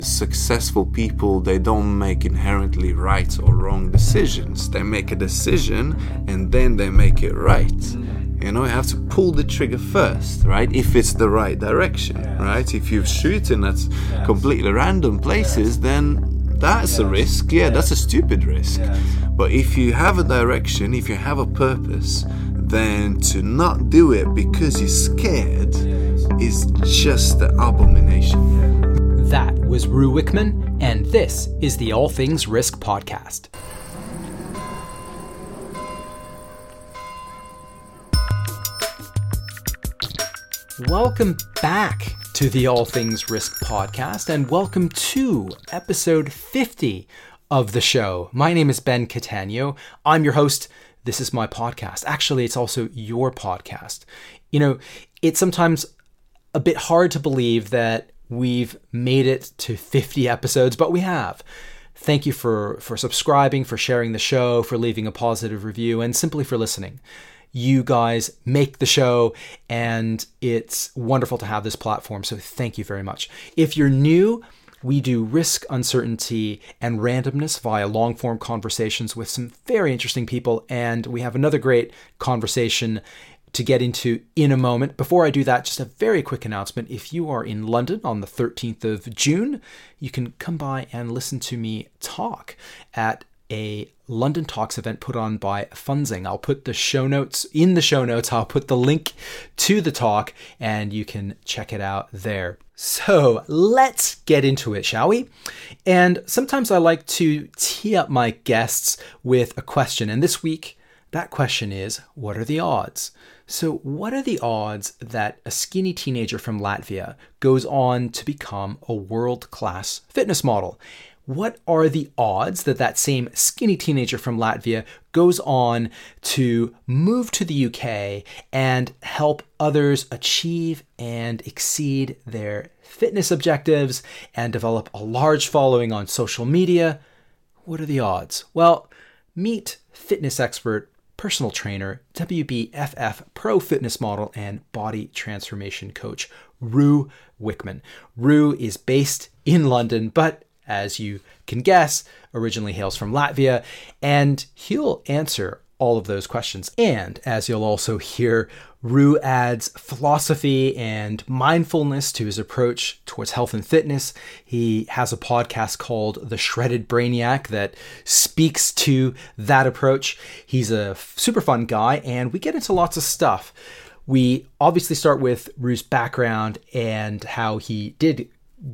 Successful people, they don't make inherently right or wrong decisions. They make a decision and then they make it right. You know, you have to pull the trigger first, right? If it's the right direction, right? If you're shooting at completely random places, then that's a risk. That's a stupid risk. But if you have a direction, if you have a purpose, then to not do it because you're scared is just an abomination. That was Roo Wickman, and this is the All Things Risk podcast. Welcome back to the All Things Risk podcast, and welcome to episode 50 of the show. My name is Ben Catania. I'm your host. This is my podcast. Actually, it's also your podcast. You know, it's sometimes a bit hard to believe that we've made it to 50 episodes, but we have. Thank you for subscribing, for sharing the show, for leaving a positive review, and simply for listening. You guys make the show, and it's wonderful to have this platform, so thank you very much. If you're new, we do risk, uncertainty, and randomness via long-form conversations with some very interesting people, and we have another great conversation to get into in a moment. Before I do that, just a very quick announcement. If you are in London on the 13th of June, you can come by and listen to me talk at a London Talks event put on by Funzing. I'll put the show notes in the show notes. I'll put the link to the talk and you can check it out there. So let's get into it, shall we? And sometimes I like to tee up my guests with a question. And this week, that question is, what are the odds? So what are the odds that a skinny teenager from Latvia goes on to become a world-class fitness model? What are the odds that that same skinny teenager from Latvia goes on to move to the UK and help others achieve and exceed their fitness objectives and develop a large following on social media? What are the odds? Well, meet fitness expert, personal trainer, WBFF pro fitness model, and body transformation coach, Roo Wickman. Roo is based in London, but as you can guess, originally hails from Latvia, and he'll answer all of those questions. And as you'll also hear, Roo adds philosophy and mindfulness to his approach towards health and fitness. He has a podcast called The Shredded Brainiac that speaks to that approach. He's a super fun guy, and we get into lots of stuff. We obviously start with Roo's background and how he did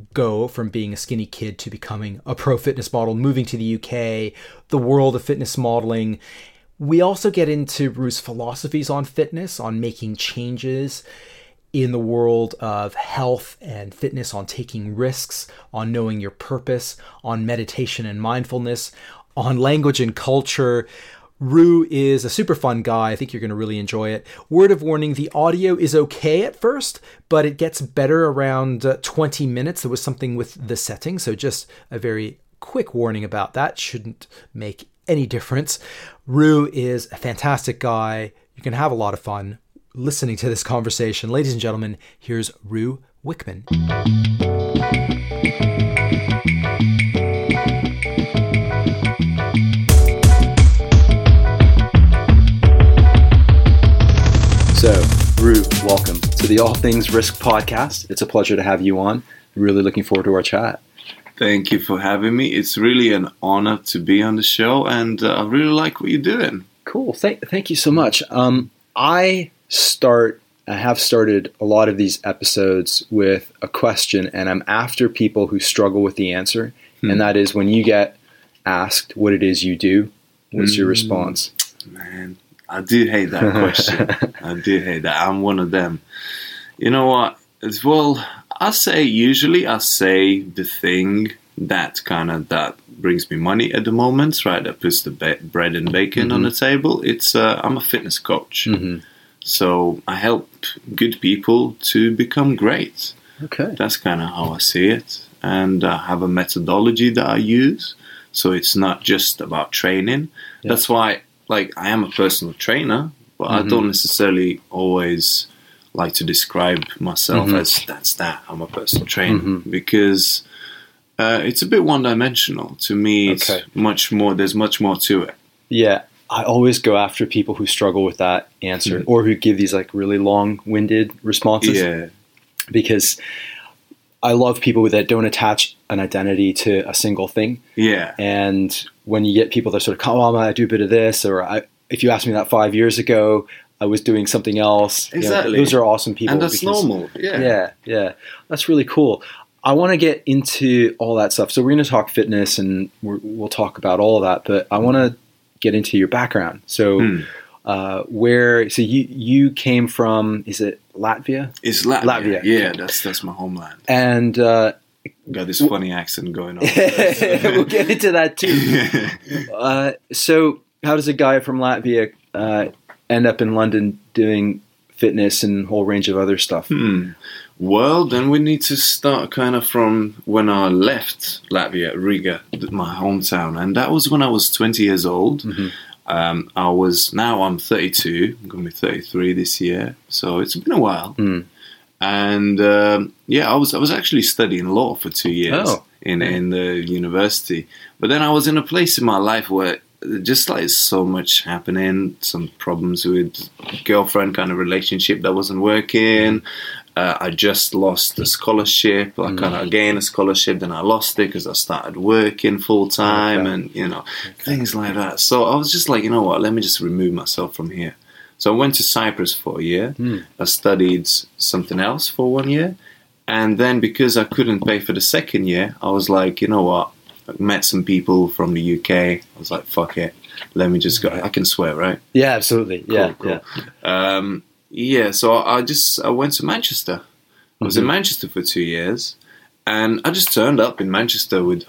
go from being a skinny kid to becoming a pro fitness model, moving to the UK, the world of fitness modeling. We also get into Roo's philosophies on fitness, on making changes in the world of health and fitness, on taking risks, on knowing your purpose, on meditation and mindfulness, on language and culture. Roo is a super fun guy. I think you're going to really enjoy it. Word of warning, the audio is okay at first, but it gets better around 20 minutes. There was something with the setting, so just a very quick warning about that. Shouldn't make any difference. Roo is a fantastic guy. You can have a lot of fun listening to this conversation. Ladies and gentlemen, here's Roo Wickman. So, Roo, welcome to the All Things Risk podcast. It's a pleasure to have you on. Really looking forward to our chat. Thank you for having me. It's really an honor to be on the show, and I really like what you're doing. Cool. Thank you so much. I have started a lot of these episodes with a question, and I'm after people who struggle with the answer, and that is when you get asked what it is you do, what's your response? Man, I do hate that question. I do hate that. I'm one of them. You know what? Well, I say the thing that brings me money at the moment, right? That puts the bread and bacon on the table. I'm a fitness coach. So I help good people to become great. Okay. That's kind of how I see it. And I have a methodology that I use. So it's not just about training. Yeah. That's why, I am a personal trainer, but I don't necessarily always like to describe myself as I'm a personal trainer, because It's a bit one-dimensional. To me, it's much more. There's much more to it. Yeah, I always go after people who struggle with that answer or who give these like really long-winded responses. Yeah, because I love people that don't attach an identity to a single thing. Yeah, and when you get people that sort of come, "Oh, I do a bit of this," or if you asked me that 5 years ago, I was doing something else. Exactly, those are awesome people, and that's normal. Yeah, that's really cool. I want to get into all that stuff. So we're going to talk fitness, and we'll talk about all of that. But I want to get into your background. So, so you came from? Is it Latvia? It's Latvia. Yeah, that's my homeland. And got this funny accent going on. We'll get into that too. So, how does a guy from Latvia end up in London doing fitness and a whole range of other stuff? Well, then we need to start kind of from when I left Latvia, Riga, my hometown. And that was when I was 20 years old. I'm 32. I'm going to be 33 this year. So it's been a while. And I was actually studying law for 2 years in the university. But then I was in a place in my life where just like so much happening, some problems with girlfriend kind of relationship that wasn't working. I just lost a scholarship. I kind of gained a scholarship, then I lost it because I started working full time and, things like that. So I was just like, you know what, let me just remove myself from here. So I went to Cyprus for a year. I studied something else for 1 year. And then because I couldn't pay for the second year, I was like, you know what, I met some people from the UK. I was like, fuck it. Let me just go. I can swear, right? Yeah, absolutely. Cool. So I went to Manchester. I was in Manchester for 2 years, and I just turned up in Manchester with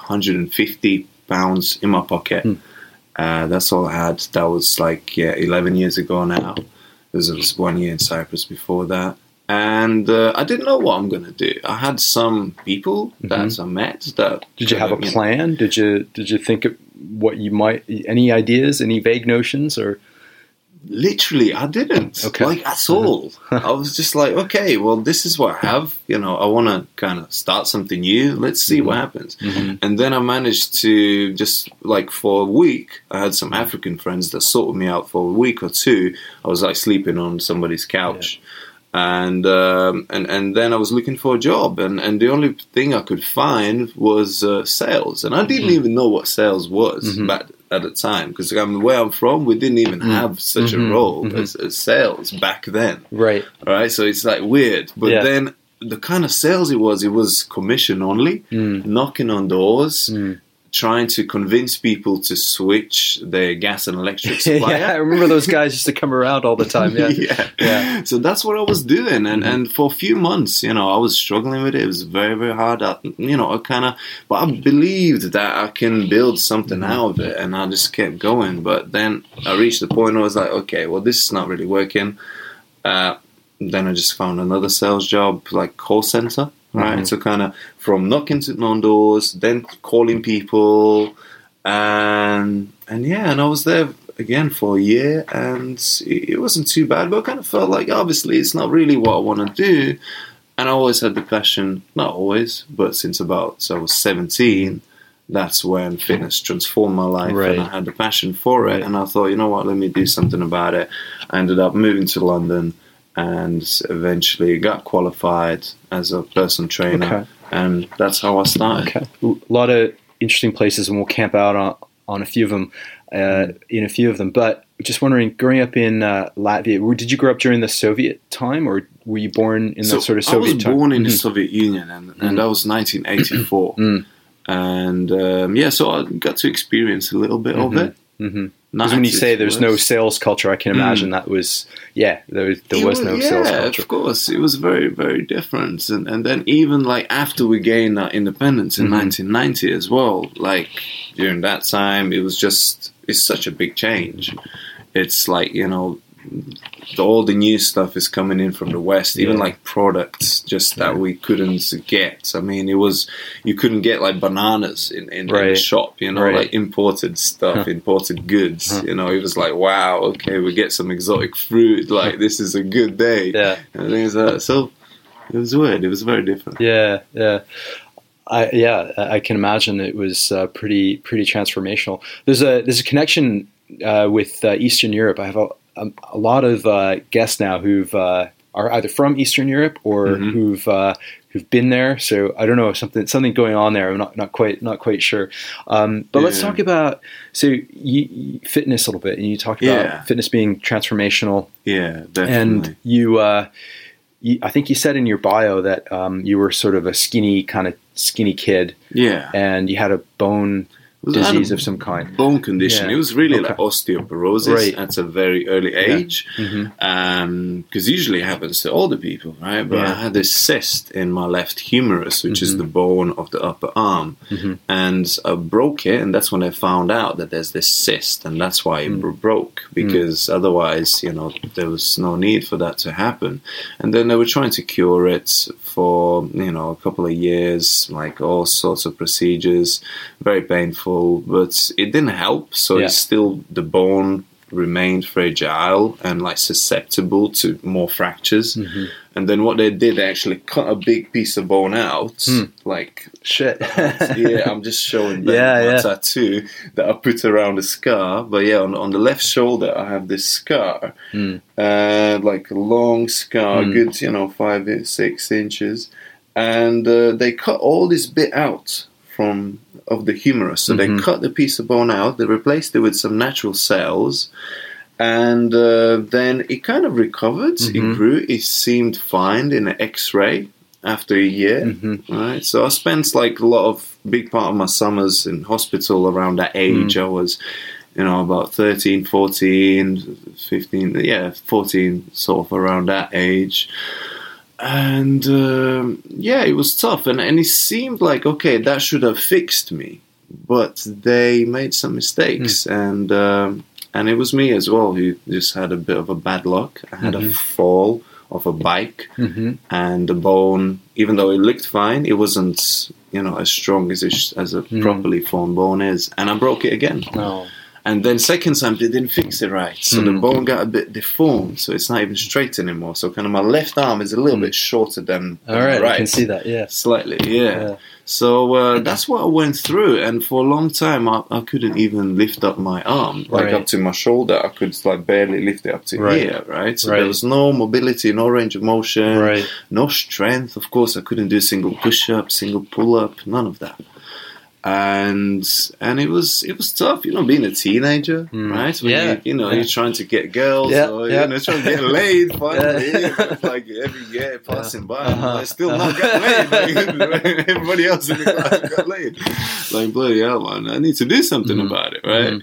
£150 in my pocket. That's all I had. That was 11 years ago now. There was 1 year in Cyprus before that. And I didn't know what I'm going to do. I had some people that I met. Did you have a plan? Did you think of what you might? Any ideas? Any vague notions? Or literally, I didn't. At all. I was just like, okay, well, this is what I have. I want to kind of start something new. Let's see what happens. And then I managed to just for a week. I had some African friends that sorted me out for a week or two. I was sleeping on somebody's couch. Yeah. And then I was looking for a job, and the only thing I could find was sales, and I didn't even know what sales was back at the time, because where I'm from, we didn't even have such a role as sales back then. Right. So it's weird, but then the kind of sales it was commission only, knocking on doors. Trying to convince people to switch their gas and electric supplier. I remember those guys used to come around all the time. Yeah. So that's what I was doing, and for a few months, I was struggling with it. It was very, very hard. But I believed that I can build something out of it, and I just kept going. But then I reached the point where I was like, okay, well, this is not really working. Then I just found another sales job, call center. Right, so kind of from knocking on doors, then calling people, and I was there again for a year, and it wasn't too bad, but I kind of felt like obviously it's not really what I want to do, and I always had the passion, not always, but since I was 17, that's when fitness transformed my life, and I had the passion for it, and I thought, you know what, let me do something about it. I ended up moving to London, and eventually got qualified as a personal trainer, and that's how I started. A lot of interesting places, and we'll camp out on a few of them, But just wondering, growing up in Latvia, did you grow up during the Soviet time, or were you born in the sort of Soviet time? I was born in the Soviet Union, and that was 1984. So I got to experience a little bit of it. Because when you say there's no sales culture, I can imagine that was, there was no sales culture. Of course. It was very, very different. And then even after we gained that independence in 1990 as well, during that time, it's such a big change. It's all the new stuff is coming in from the West, even products that we couldn't get. I mean, you couldn't get bananas in the shop, imported stuff, imported goods. It was wow, okay, we get some exotic fruit. This is a good day. And things like that. So it was weird. It was very different. Yeah. I can imagine it was pretty transformational. There's a connection with Eastern Europe. I have a lot of guests now who've are either from Eastern Europe or who've been there. So I don't know, something going on there. I'm not quite sure. But let's talk about fitness a little bit. And you talked about fitness being transformational. Yeah, definitely. And you I think you said in your bio that you were sort of a skinny kid. Yeah. And you had a bone disease of some kind. Bone condition. It was really like osteoporosis at a very early age. Because usually it happens to older people, right? But I had this cyst in my left humerus, which is the bone of the upper arm. And I broke it, and that's when I found out that there's this cyst, and that's why it broke, because otherwise, there was no need for that to happen. And then they were trying to cure it for, a couple of years, like all sorts of procedures, very painful, but it didn't help. So it's still, the bone remained fragile and like susceptible to more fractures. And then what they did, they actually cut a big piece of bone out, like shit. I'm just showing them my tattoo that I put around the scar. But on the left shoulder, I have this scar, like a long scar, good 5-6 inches, and they cut all this bit out of the humerus. So they cut the piece of bone out, they replaced it with some natural cells, and then it kind of recovered. It grew. It seemed fine in an X-ray after a year. Right. So I spent like a big part of my summers in hospital around that age. I was, about 13, 14, 15, 14, sort of around that age. And it was tough, and it seemed like, okay, that should have fixed me, but they made some mistakes, and it was me as well who just had a bit of a bad luck. I had a fall off a bike, and the bone, even though it looked fine, it wasn't as strong as a properly formed bone is, and I broke it again. And then second time, they didn't fix it right. So the bone got a bit deformed. So it's not even straight anymore. So kind of my left arm is a little bit shorter than All right, right. I can see that, Slightly, So that's what I went through. And for a long time, I couldn't even lift up my arm. Like up to my shoulder, I could like barely lift it up to here, right? So there was no mobility, no range of motion, no strength. Of course, I couldn't do single push-up, single pull-up, none of that. And it was tough, being a teenager, right? When you're trying to get girls, or trying to get laid. Finally, like every year passing by, I still not got laid. Like, everybody else in the class got laid. Like bloody hell, man! I need to do something about it, right?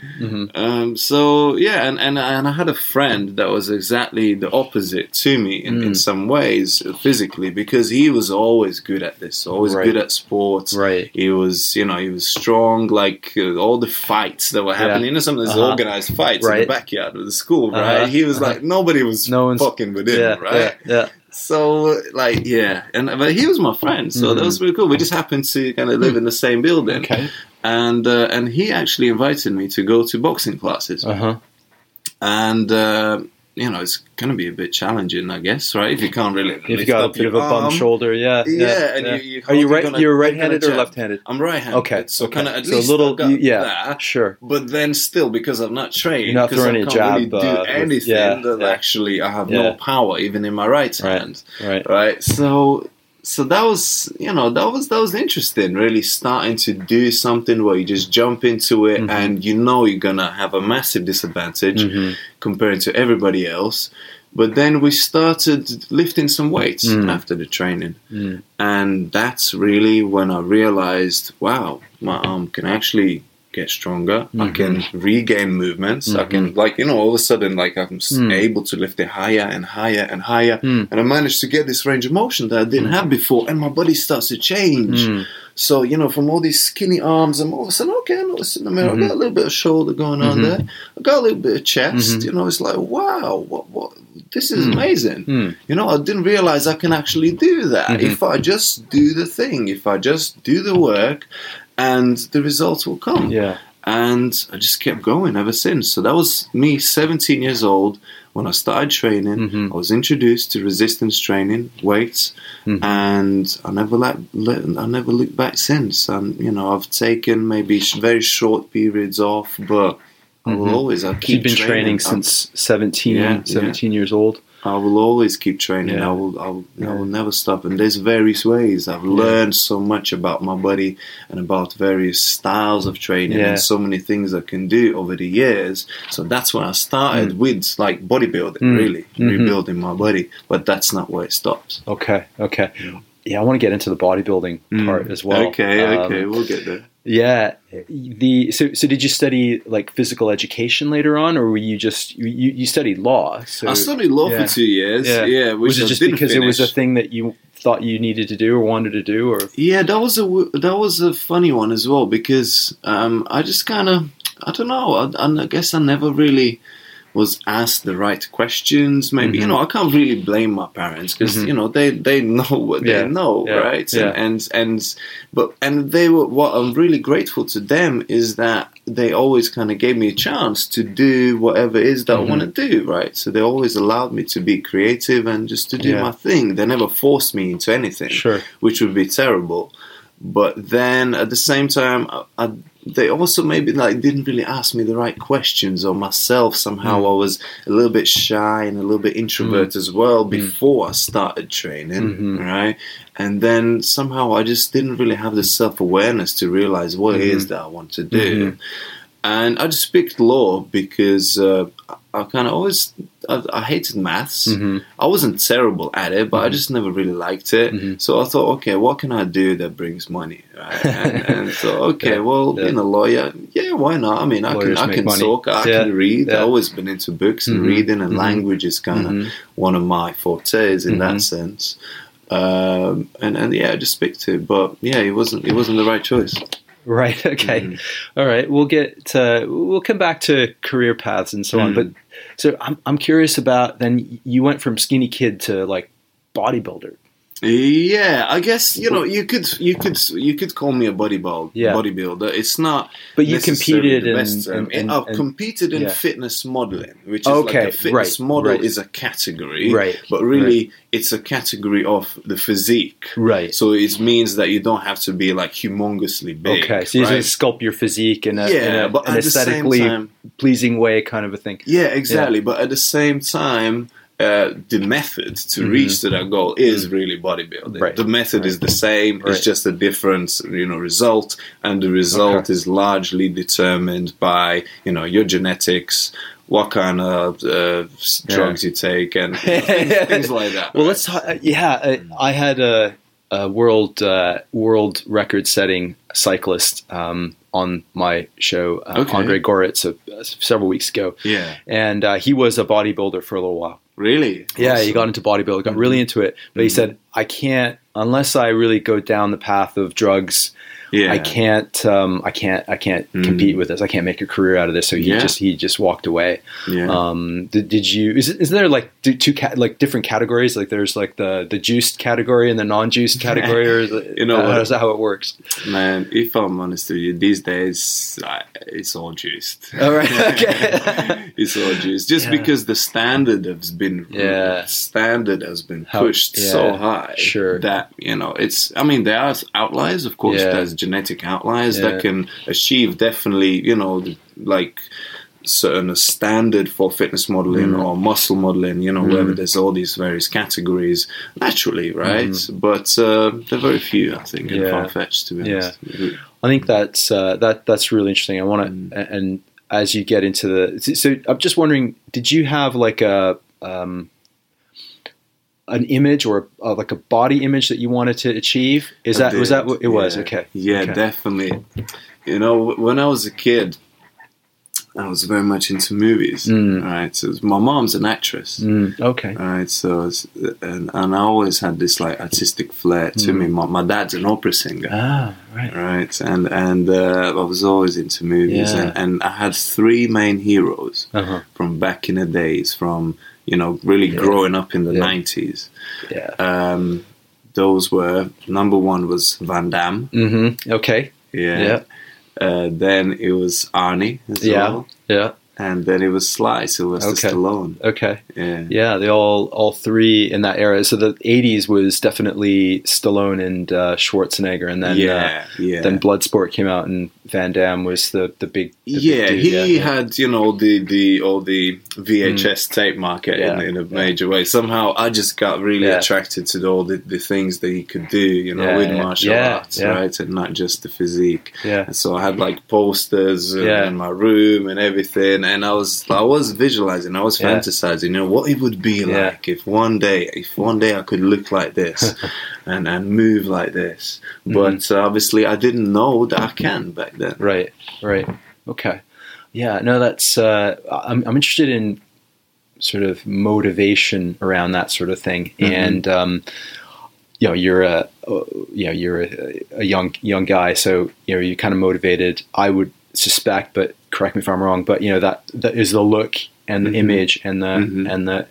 And I had a friend that was exactly the opposite to me in some ways, physically, because he was always good at this, always good at sports. He was, he was strong, like all the fights that were happening. Some of those organized fights in the backyard of the school, right? He was like, nobody was fucking with him, right? So, but he was my friend, so that was really cool. We just happened to kind of live in the same building, and he actually invited me to go to boxing classes, and it's going to be a bit challenging, I guess, right? If you can't really if you got a bit of a bum shoulder, and are you right? You're right-handed or left-handed? I'm right-handed. Okay, so kind of at least a little, that, sure. But then still, because I've not trained, you're not throwing a jab, really do anything that actually I have no power, even in my right hand, right? So that was, that was interesting, really starting to do something where you just jump into it and you're going to have a massive disadvantage compared to everybody else. But then we started lifting some weights after the training. And that's really when I realized, wow, my arm can actually get stronger. I can regain movements. I can, all of a sudden, I'm able to lift it higher and higher and higher. And I managed to get this range of motion that I didn't have before. And my body starts to change. So, from all these skinny arms, I'm all of a sudden, okay, I noticed in the mirror, I got a little bit of shoulder going on there. I got a little bit of chest. It's like, wow, what this is amazing. I didn't realize I can actually do that. If I just do the thing, if I just do the work, and the results will come. And I just kept going ever since. So that was me, 17 years old, when I started training. Mm-hmm. I was introduced to resistance training, weights, and I never looked back since. And I've taken maybe very short periods off, but I will always. I'll keep. You've been training since 17 years old. I will always keep training. Yeah. I will never stop. And there's various ways. I've learned so much about my body and about various styles of training and so many things I can do over the years. So that's when I started with like bodybuilding, really rebuilding my body. But that's not where it stops. Okay. Yeah, I want to get into the bodybuilding part as well. Okay, we'll get there. Yeah. So did you study like physical education later on, or were you just you studied law? So, I studied law for 2 years. Yeah, which was it just because it was a thing that you thought you needed to do or wanted to do, or? Yeah, that was a funny one as well because I just kind of I don't know. I guess I never really was asked the right questions. Maybe I can't really blame my parents because they know what they know, right? Yeah. And they were. What I'm really grateful to them is that they always kind of gave me a chance to do whatever it is that I want to do, right? So they always allowed me to be creative and just to do my thing. They never forced me into anything, which would be terrible. But then at the same time, they also maybe didn't really ask me the right questions, or myself somehow I was a little bit shy and a little bit introvert as well before I started training, right? And then somehow I just didn't really have the self-awareness to realize what it is that I want to do. And I just picked law because I kind of always I hated maths. I wasn't terrible at it, but I just never really liked it. So I thought, okay, what can I do that brings money? Right? And so, being a lawyer, why not? I mean, I can talk, I can read. I've always been into books and reading, and language is kind of one of my fortes in that sense. And I just picked it, but it wasn't the right choice. Right. Okay. All right. We'll come back to career paths and so on. But so I'm curious about, then you went from skinny kid to like bodybuilder. Yeah, I guess you could call me a bodybuilder. It's not. But you competed I've competed in fitness modeling, which is like a fitness model is a category, right? But really, it's a category of the physique, right? So it means that you don't have to be like humongously big. Okay, so you just sculpt your physique in an aesthetically pleasing way, kind of a thing. Yeah, exactly. But at the same time, the method to reach to that goal is really bodybuilding. Right. The method is the same. It's just a different, result, and the result is largely determined by, your genetics, what kind of drugs you take, and things like that. Well, let's talk. I had a world record-setting cyclist on my show, Andre Goritz, several weeks ago. Yeah, and he was a bodybuilder for a little while. Really? Yeah, awesome. He got into bodybuilding, got really into it. But he said, I can't, unless I really go down the path of drugs, I can't compete with this. I can't make a career out of this. So he just walked away. Yeah. Did you? Is there like two different categories? Like there's like the juiced category and the non-juiced category, or is that how it works? Man, if I'm honest with you, these days it's all juiced. All right. Okay. It's all juiced, just because the standard has been pushed so high. Sure. That it's. I mean, there are outliers, of course. There's genetic outliers that can achieve definitely, like certain standard for fitness modeling or muscle modeling, where there's all these various categories naturally, right? But they're very few, I think, and far-fetched, to be honest. I think that's really interesting. I want to, and as you get into so I'm just wondering, did you have like an image or like a body image that you wanted to achieve? Was that what it was? Okay. Yeah, okay. Definitely. When I was a kid, I was very much into movies. Right. So my mom's an actress. Okay. Right. So and I always had this like artistic flair to me. My dad's an opera singer. Ah, right. Right. And I was always into movies, and I had three main heroes from back in the days, from really growing up in the 90s. Yeah. Those were, number one was Van Damme. Okay. Yeah. Then it was Arnie as well. Yeah. And then it was Sylvester Stallone. Okay. Yeah. They all three in that era. So the 80s was definitely Stallone and Schwarzenegger, and then then Bloodsport came out, and Van Damme was the big. He had all the VHS tape market in a major way. Somehow I just got really attracted to all the things that he could do, with martial arts, right, and not just the physique. Yeah. And so I had like posters in my room and everything. And I was visualizing, I was fantasizing, what it would be like if one day I could look like this and move like this. But obviously I didn't know that I can back then. Right. Okay. Yeah, no, that's, I'm interested in sort of motivation around that sort of thing. And, you're a young guy, so, you're kind of motivated, I would suspect, but correct me if I'm wrong, but that is the look and the image and the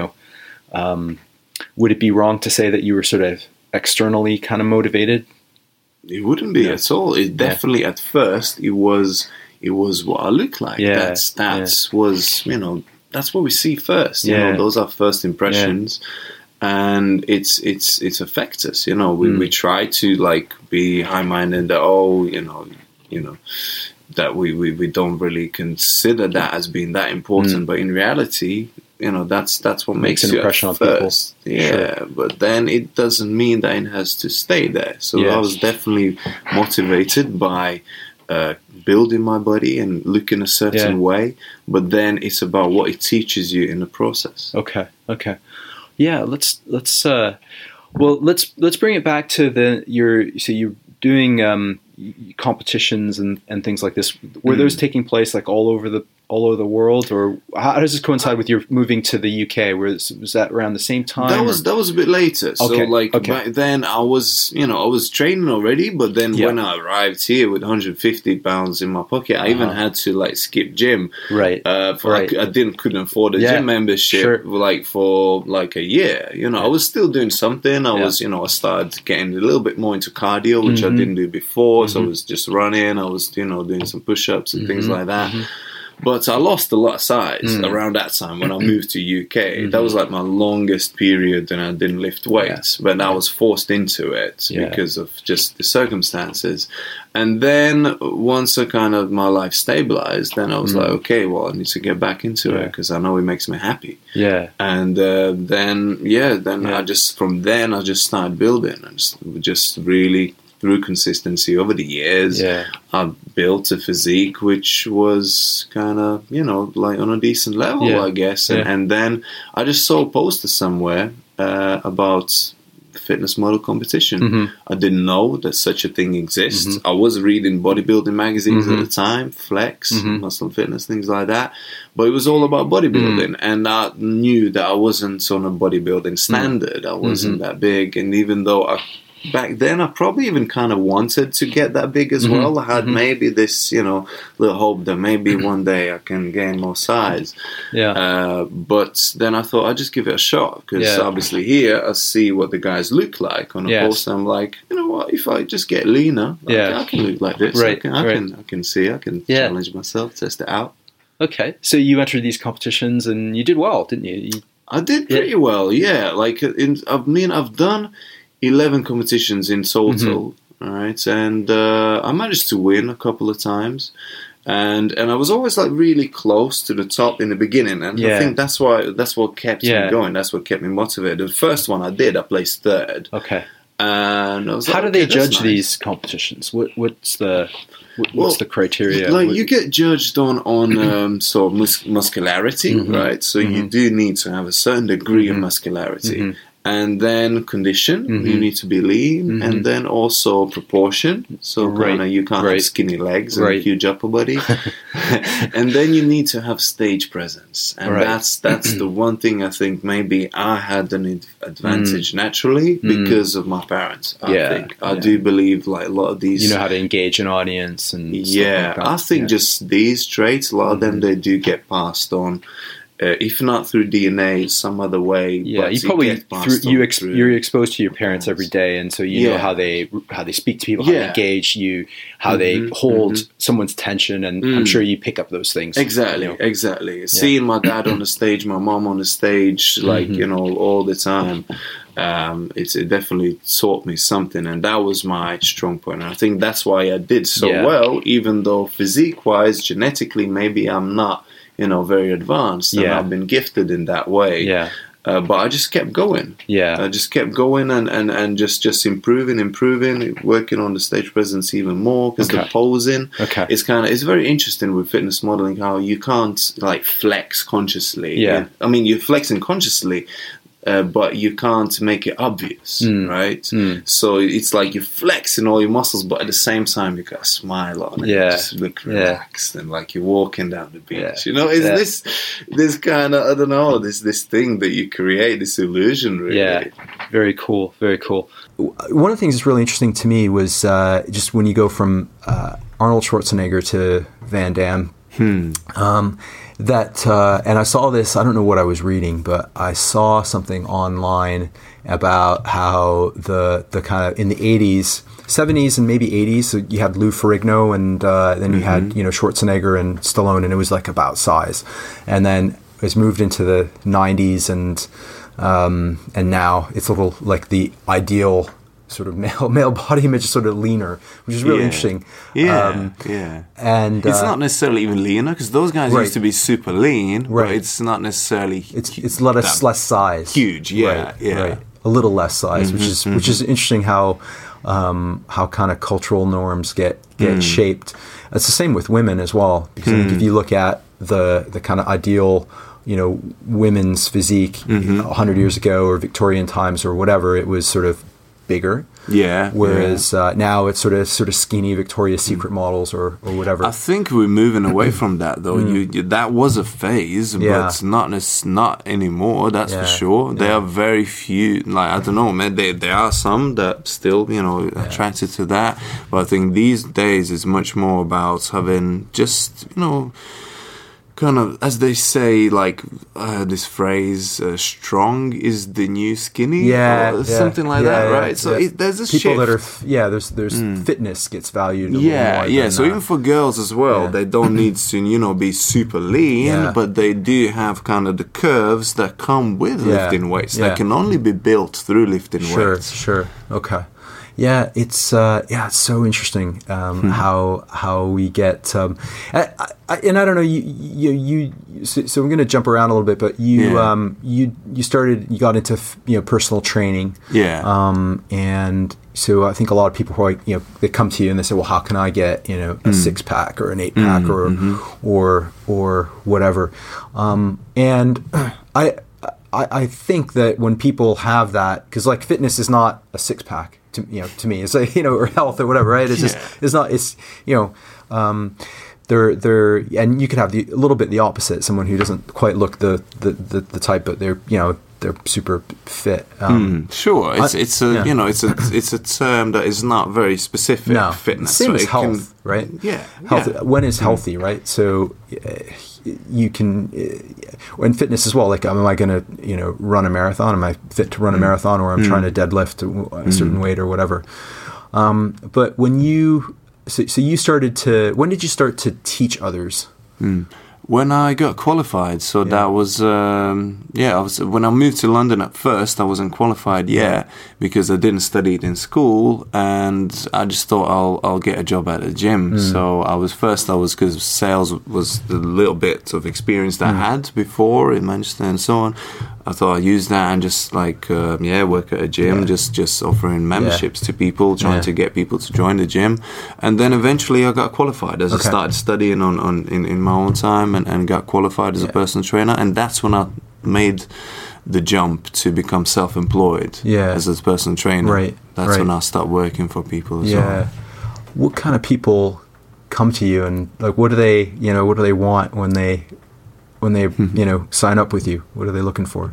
would it be wrong to say that you were sort of externally kind of motivated? It wouldn't be at all. It definitely at first it was what I look like. That's was that's what we see first. Those are first impressions. And it's affect us. We try to like be high-minded that that we don't really consider that as being that important, but in reality, that's what makes an impression on people. Yeah, but then it doesn't mean that it has to stay there. So I was definitely motivated by building my body and looking a certain way, but then it's about what it teaches you in the process. Okay. Yeah, let's bring it back to you're doing competitions and things like this. Were those taking place like all over the world, or how does this coincide with your moving to the UK? Was that around the same time? That was a bit later. So back then I was training already, but then when I arrived here with 150 pounds in my pocket, I even had to like skip gym. Right. I couldn't afford a gym membership for like a year. I was still doing something. I was, I started getting a little bit more into cardio, which I didn't do before. So I was just running. I was, doing some push-ups and things like that. But I lost a lot of size around that time when I moved to UK. That was like my longest period and I didn't lift weights. But I was forced into it because of just the circumstances. And then once my life stabilized, then I was like, okay, well, I need to get back into it because I know it makes me happy. Yeah. And then I just started building and just really through consistency over the years, I built a physique which was kind of, like on a decent level, I guess. And then I just saw a poster somewhere about fitness model competition. I didn't know that such a thing exists. I was reading bodybuilding magazines at the time, Flex, Muscle Fitness, things like that. But it was all about bodybuilding. And I knew that I wasn't on a bodybuilding standard. I wasn't that big. And even though back then I probably even kind of wanted to get that big as well. I had maybe this, little hope that maybe one day I can gain more size. But then I thought I'd just give it a shot because obviously here I see what the guys look like on a poster. I'm like, you know what? If I just get leaner, I can look like this. I can see. I can challenge myself, test it out. Okay, so you entered these competitions and you did well, didn't you? I did pretty well. Yeah, like I've done 11 competitions in total, all right, and I managed to win a couple of times, and I was always like really close to the top in the beginning, and I think that's what kept me going. That's what kept me motivated. The first one I placed third. Okay. And I was how do they judge these competitions? What's the criteria? Like you get judged on sort of muscularity, right? So you do need to have a certain degree of muscularity. And then condition, you need to be lean, and then also proportion. So you can't have skinny legs and a huge upper body. And then you need to have stage presence, and that's the one thing I think maybe I had an advantage naturally because of my parents. I do believe like a lot of these, how to engage an audience and I think just these traits, a lot of them they do get passed on. if not through DNA, some other way. Yeah, but you probably you're exposed to your parents Yes. every day, and so you know how they speak to people, how they engage you, how they hold someone's attention, and I'm sure you pick up those things. Exactly, you know? exactly. Seeing my dad on the stage, my mom on the stage, like all the time, it definitely taught me something, and that was my strong point. And I think that's why I did so well, even though physique-wise, genetically, maybe I'm not, very advanced, and I've been gifted in that way. Yeah. But I just kept going. Yeah. I just kept going and just improving, working on the stage presence even more, because the posing it's very interesting with fitness modeling, how you can't like flex consciously. Yeah. I mean, you're flexing consciously, but you can't make it obvious, right? So it's like you're flexing all your muscles, but at the same time you got a smile on, and you just look relaxed, and like you're walking down the beach. It's this kind of, I don't know, this thing that you create, this illusion, really. Yeah, very cool, very cool. One of the things that's really interesting to me was just when you go from Arnold Schwarzenegger to Van Damme. And I saw this, I don't know what I was reading, but I saw something online about how the kind of in the 80s, 70s and maybe 80s, so you had Lou Ferrigno, and then you had, Schwarzenegger and Stallone, and it was like about size. And then it was moved into the 90s, and now it's a little like the ideal sort of male body image is sort of leaner, which is really interesting. And it's not necessarily even leaner, because those guys used to be super lean, but it's not necessarily it's less size, huge. A little less size, which is interesting how kind of cultural norms get shaped. It's the same with women as well, because I think if you look at the kind of ideal women's physique 100 years ago, or Victorian times or whatever, it was sort of bigger. Whereas now it's sort of skinny Victoria's Secret models or whatever. I think we're moving away from that, though. That was a phase, but not anymore. That's for sure. There are very few. Like, I don't know, man. There are some that still attracted to that, but I think these days it's much more about having just kind of, as they say, like this phrase, strong is the new skinny, or something like that, right? So there's a people shift. that are, there's fitness gets valued. So even for girls as well, they don't need to, be super lean, but they do have kind of the curves that come with lifting weights. That can only be built through lifting weights. Sure. Okay. Yeah, it's so interesting how we get and I don't know you so we're going to jump around a little bit, but you got into personal training, and so I think a lot of people probably they come to you and they say, well, how can I get a 6-pack or an 8-pack or whatever, and I think that when people have that, because like fitness is not a 6-pack. To me, it's like, or health or whatever, right? It's just, it's not, it's, they're, and you could have a little bit the opposite, someone who doesn't quite look the type, but they're super fit. Sure. It's a term that is not very specific. No. Fitness. Same as health, right? Yeah. Health. When is healthy, right? So you can, in fitness as well, like, am I going to, run a marathon? Am I fit to run a marathon, or I'm trying to deadlift a certain weight or whatever? But when you, so you started to, when did you start to teach others? When I got qualified, so that was when I moved to London at first, I wasn't qualified yet because I didn't study it in school, and I just thought I'll get a job at a gym. So I was because sales was the little bit of experience that I had before in Manchester and so on. I thought I'd use that and just like work at a gym, just offering memberships to people, trying to get people to join the gym, and then eventually I got qualified as I started studying in my own time and got qualified as a personal trainer, and that's when I made the jump to become self-employed as a personal trainer. Right. That's when I start working for people as well. What kind of people come to you, and like what do they want when they sign up with you? What are they looking for?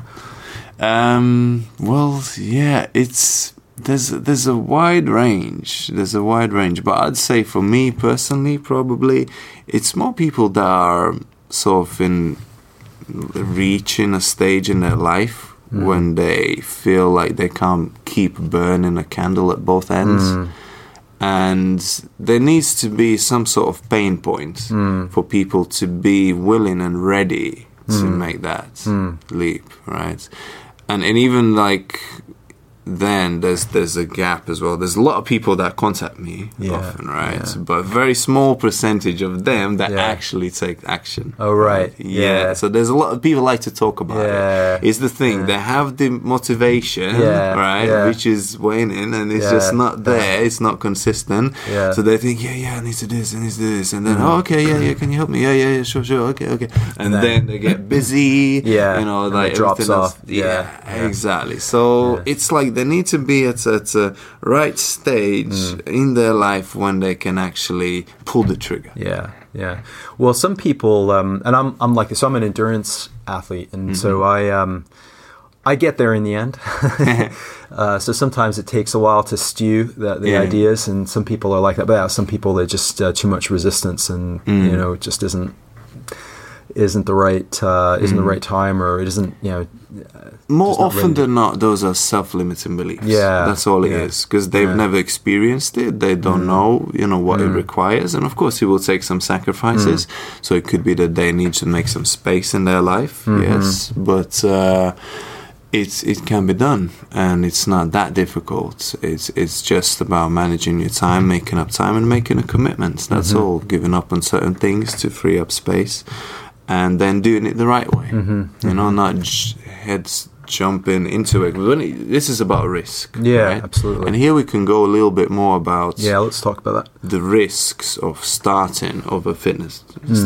There's a wide range. But I'd say for me personally, probably it's more people that are sort of in reaching a stage in their life when they feel like they can't keep burning a candle at both ends. And there needs to be some sort of pain point for people to be willing and ready to make that leap, right? And even like then there's a gap as well. There's a lot of people that contact me often, right? Yeah. But a very small percentage of them that actually take action. Oh, right. Yeah. So there's a lot of people like to talk about it. It's the thing. They have the motivation, right? Which is waning and it's just not there. It's not consistent. Yeah. So they think, I need to do this, I need to do this. And then, can you help me? Yeah, sure, okay. And then they get busy, you know, like it drops off. Exactly. So it's like they need to be at a right stage in their life when they can actually pull the trigger. Yeah. Well, some people, and I'm like this. So I'm an endurance athlete, and so I get there in the end. So sometimes it takes a while to stew the ideas, and some people are like that. But some people, they're just too much resistance, and you know, it just isn't the right time, or it isn't, you know. More often than not, those are self-limiting beliefs. Yeah, that's all it is, because they've never experienced it. They don't know, you know, what it requires, and of course, it will take some sacrifices. So it could be that they need to make some space in their life. Yes, but it can be done, and it's not that difficult. It's just about managing your time, making up time, and making a commitment. That's all. Giving up on certain things to free up space. And then doing it the right way, you know, not heads jumping into it. This is about risk. Yeah, right? Absolutely. And here we can go a little bit more about. Yeah, let's talk about that. The risks of starting a fitness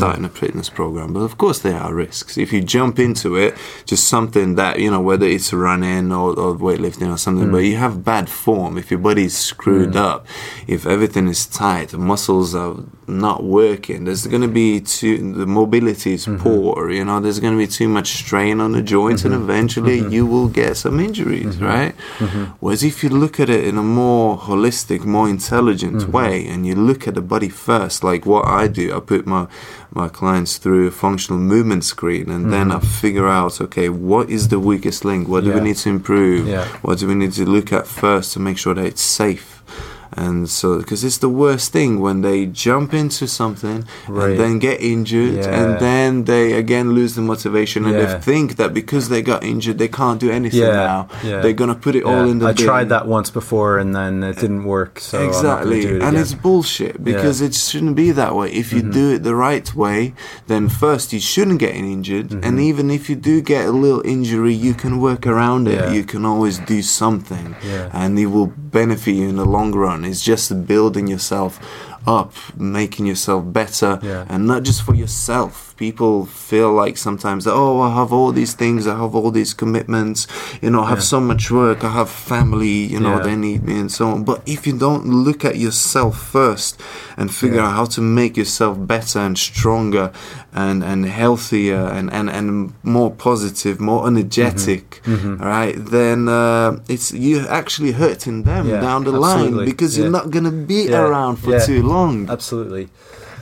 program. But of course, there are risks. If you jump into it, just something that, you know, whether it's running or weightlifting or something, but you have bad form, if your body's screwed up, if everything is tight, the muscles are not working, there's going to be the mobility is poor, you know, there's going to be too much strain on the joints, and eventually you will get some injuries, right? Whereas if you look at it in a more holistic, more intelligent way, and you look at the body first, like what I do, I put my clients through a functional movement screen, and then I figure out, okay, what is the weakest link? What do we need to improve? What do we need to look at first to make sure that it's safe? And so, because it's the worst thing when they jump into something and then get injured, and then they again lose the motivation, and they think that because they got injured, they can't do anything now. They're gonna put it all in the bin. I tried that once before, and then it didn't work. So exactly, I'm not gonna do it and again. it's bullshit, because it shouldn't be that way. If you do it the right way, then first you shouldn't get injured, and even if you do get a little injury, you can work around it. You can always do something, and it will benefit you in the long run. It's just building yourself up, making yourself better, and not just for yourself. People feel like sometimes that, I have all these things, I have all these commitments, you know, I have so much work, I have family, you know, they need me and so on. But if you don't look at yourself first and figure out how to make yourself better and stronger and healthier and more positive, more energetic, right, then you're actually hurting them down the line, because you're not going to be around for too long. Absolutely.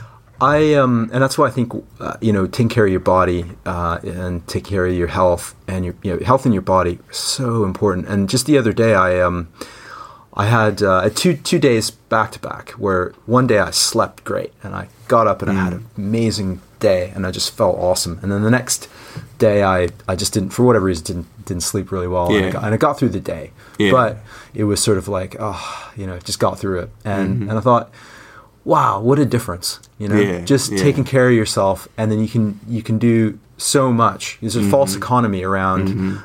And that's why I think, you know, taking care of your body and take care of your health, and your health in your body is so important. And just the other day, I had two days back to back where one day I slept great and I got up and I had an amazing day and I just felt awesome. And then the next day I just didn't, for whatever reason, didn't sleep really well. And I got through the day, but it was sort of like, you know, just got through it. And I thought, wow, what a difference, you know, just taking care of yourself, and then you can do so much. There's a false economy around,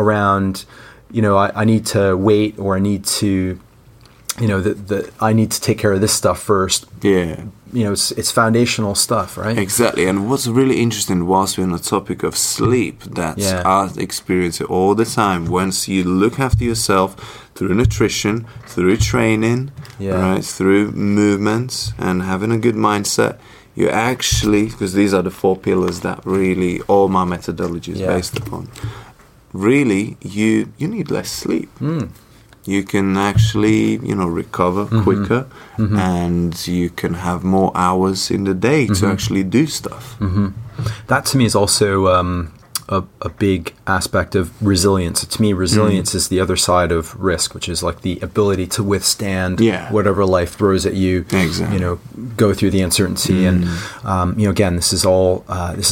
you know, I need to wait, or I need to, you know, I need to take care of this stuff first. You know, it's foundational stuff, right? Exactly. And what's really interesting, whilst we're on the topic of sleep, that's I experience it all the time. Once you look after yourself through nutrition, through training, right, through movements, and having a good mindset, you actually, because these are the 4 pillars that really all my methodology is based upon, really, you need less sleep. You can actually, you know, recover quicker, and you can have more hours in the day to actually do stuff. That to me is also a big aspect of resilience. To me, resilience is the other side of risk, which is like the ability to withstand whatever life throws at you. Exactly. You know, go through the uncertainty, and you know, again, this is all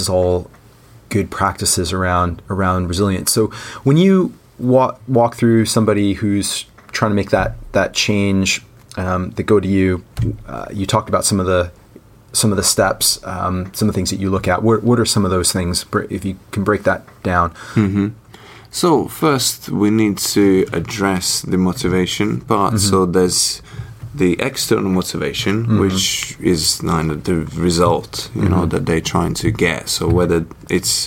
good practices around resilience. So when you walk through somebody who's trying to make that change, that go to you, you talked about some of the steps, some of the things that you look at. What are some of those things, if you can break that down? Mm-hmm. So first, we need to address the motivation part. So there's the external motivation, which is kind of the result, you know, that they're trying to get. So whether it's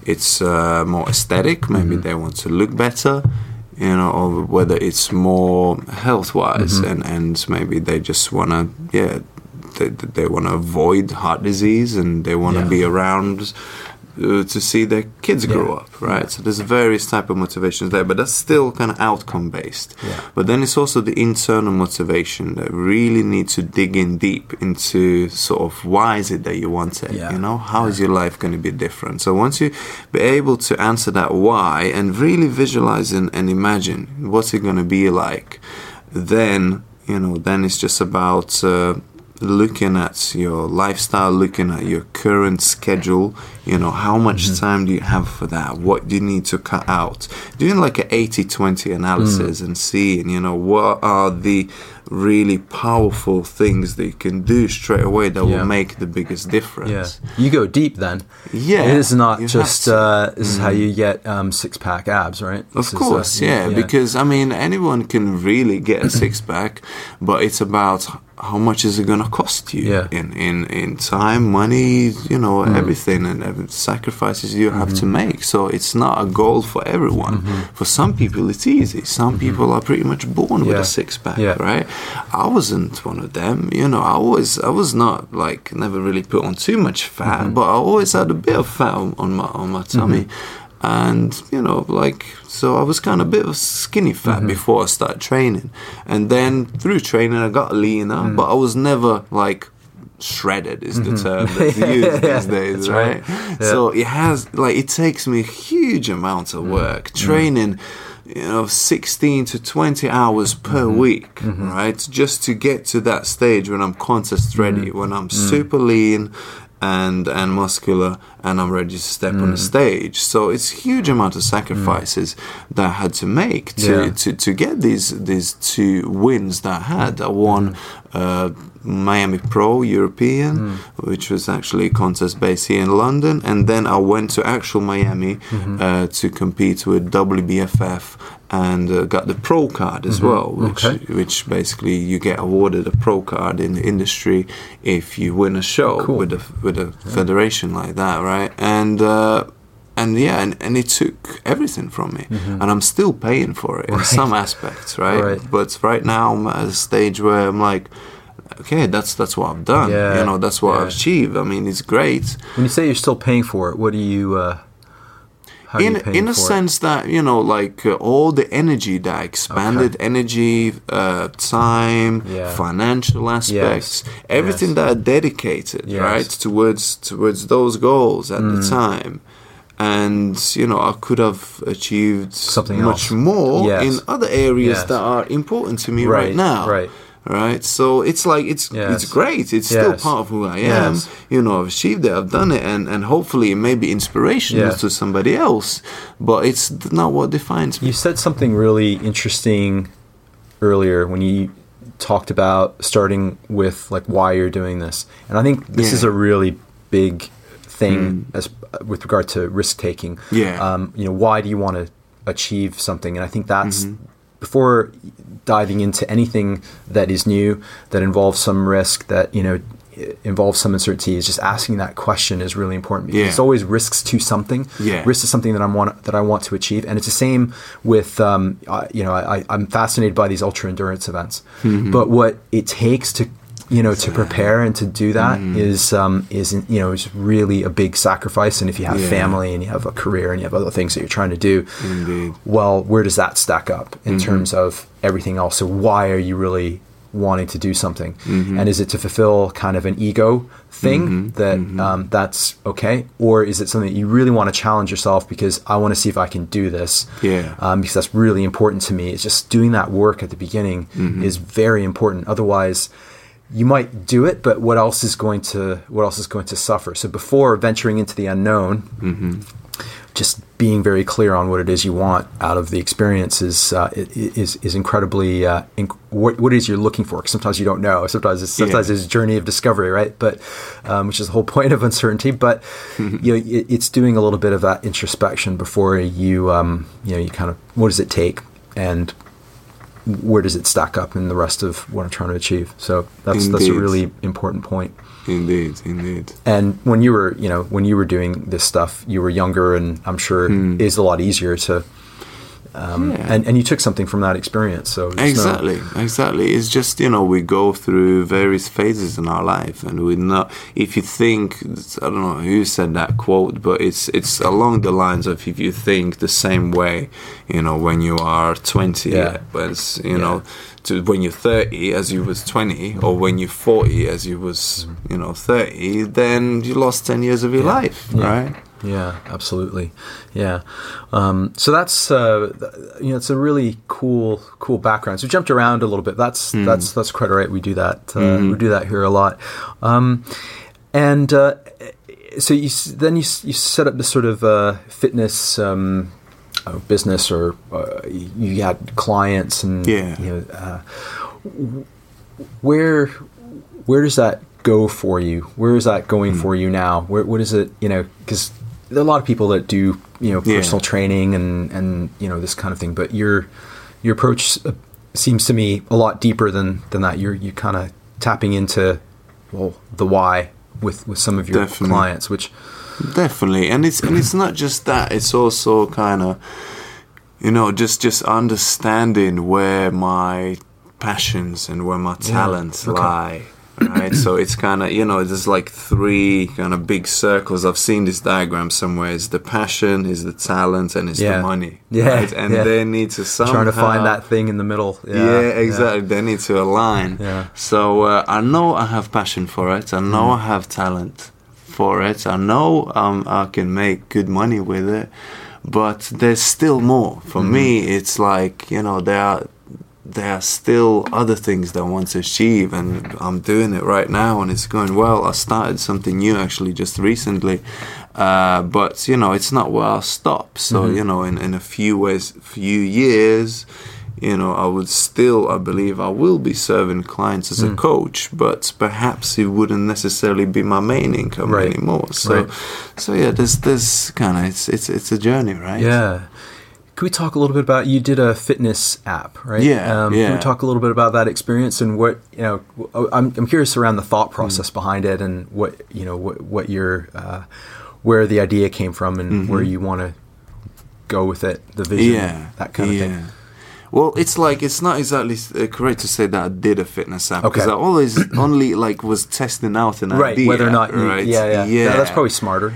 more aesthetic, maybe they want to look better, you know, or whether it's more health-wise, and maybe they just want to, they want to avoid heart disease, and they want to be around to see their kids grow up, right? So there's various type of motivations there, but that's still kind of outcome based. But then it's also the internal motivation that really need to dig in deep into sort of why is it that you want it, you know? How is your life going to be different? So once you be able to answer that why and really visualize and imagine what's it going to be like, then, you know, then it's just about looking at your lifestyle, looking at your current schedule, you know, how much time do you have for that? What do you need to cut out? Doing like an 80-20 analysis and seeing, you know, what are the really powerful things that you can do straight away that will make the biggest difference. You go deep then. It is not just this is how you get six-pack abs, right? Of course, because I mean anyone can really get a six-pack, but it's about how much is it going to cost you in time, money, you know, everything, and sacrifices you have to make. So it's not a goal for everyone. For some people it's easy. Some people are pretty much born with a six-pack, right? I wasn't one of them, you know. I was not like, never really put on too much fat, but I always had a bit of fat on my tummy. And, you know, like, so I was kind of a bit of skinny fat before I started training. And then through training, I got leaner, but I was never like shredded is the term that's used these days, right? So it takes me a huge amount of work training, you know, 16 to 20 hours per week, right? Just to get to that stage when I'm contest ready, when I'm super lean and muscular, and I'm ready to step on the stage. So it's a huge amount of sacrifices that I had to make to get these two wins that I had. I won Miami Pro European, which was actually a contest based here in London, and then I went to actual Miami to compete with WBFF and got the pro card as well, which basically you get awarded a pro card in the industry if you win a show with a federation like that, right? And it took everything from me, and I'm still paying for it in some aspects, right? But right now I'm at a stage where I'm like, okay, that's what I've done. You know, that's what I've achieved. I mean, it's great. When you say you're still paying for it, what do you? In a sense that, you know, like all the energy that I expanded, energy, time, financial aspects, everything that I dedicated, right, towards those goals at the time. And, you know, I could have achieved something much more in other areas that are important to me right now. Right, so it's like it's great. It's still part of who I am. You know, I've achieved it. I've done it, and hopefully it may be inspirational to somebody else. But it's not what defines me. You said something really interesting earlier when you talked about starting with like why you're doing this, and I think this is a really big thing as with regard to risk taking. You know, why do you want to achieve something? And I think that's before diving into anything that is new, that involves some risk, that, you know, involves some uncertainty, is just asking that question is really important, because it's always risks to something. Risk is something that I want to achieve, and it's the same with you know, I'm fascinated by these ultra endurance events, but what it takes to, you know, to prepare and to do that is you know, is really a big sacrifice. And if you have family and you have a career and you have other things that you're trying to do, well, where does that stack up in terms of everything else? So why are you really wanting to do something? And is it to fulfill kind of an ego thing that's okay? Or is it something that you really want to challenge yourself because I want to see if I can do this? Because that's really important to me. It's just doing that work at the beginning is very important. Otherwise, you might do it, but what else is going to suffer? So before venturing into the unknown, just being very clear on what it is you want out of the experience is incredibly what it is you're looking for. 'Cause sometimes you don't know. Sometimes it's a journey of discovery, right? But which is the whole point of uncertainty. But it's doing a little bit of that introspection before you you kind of, what does it take, and where does it stack up in the rest of what I'm trying to achieve? So that's a really important point. Indeed. And when you were doing this stuff, you were younger, and I'm sure it is a lot easier to. And you took something from that experience, so exactly. It's just we go through various phases in our life, and we're not. If you think, I don't know who said that quote, but it's along the lines of, if you think the same way, when you are 20, as to when you're 30 as you was 20, or when you're 40 as you was 30, then you lost 10 years of your life, right? Yeah, absolutely. Yeah. So that's it's a really cool background. So we jumped around a little bit. That's quite all right. We do that. We do that here a lot. So you set up this sort of fitness business, or you had clients, and where does that go for you? Where is that going for you now? What is it? Because there are a lot of people that do personal training and this kind of thing, but your approach seems to me a lot deeper than that. You kind of tapping into the why with some of your clients, which definitely, and it's not just that. It's also kind of just understanding where my passions and where my talents lie. Right, so it's kind of there's like three kind of big circles. I've seen this diagram somewhere. It's the passion, is the talent, and it's the money. Right? And they need to somehow trying to find that thing in the middle. Exactly. They need to align. So I know I have passion for it. I know I have talent for it. I know I can make good money with it. But there's still more. For me, it's like there are still other things that I want to achieve, and I'm doing it right now, and it's going well. I started something new actually just recently, but it's not where I'll stop. So in a few years, I believe I will be serving clients as a coach, but perhaps it wouldn't necessarily be my main income anymore. So there's kind of it's a journey, right? Yeah. Can we talk a little bit about, you did a fitness app, right? Yeah. Can we talk a little bit about that experience, and what, I'm curious around the thought process behind it, and what your, where the idea came from, and where you want to go with it, the vision, that kind of thing. Well, it's not exactly correct to say that I did a fitness app, because I always only was testing out an idea. Whether or not that's probably smarter.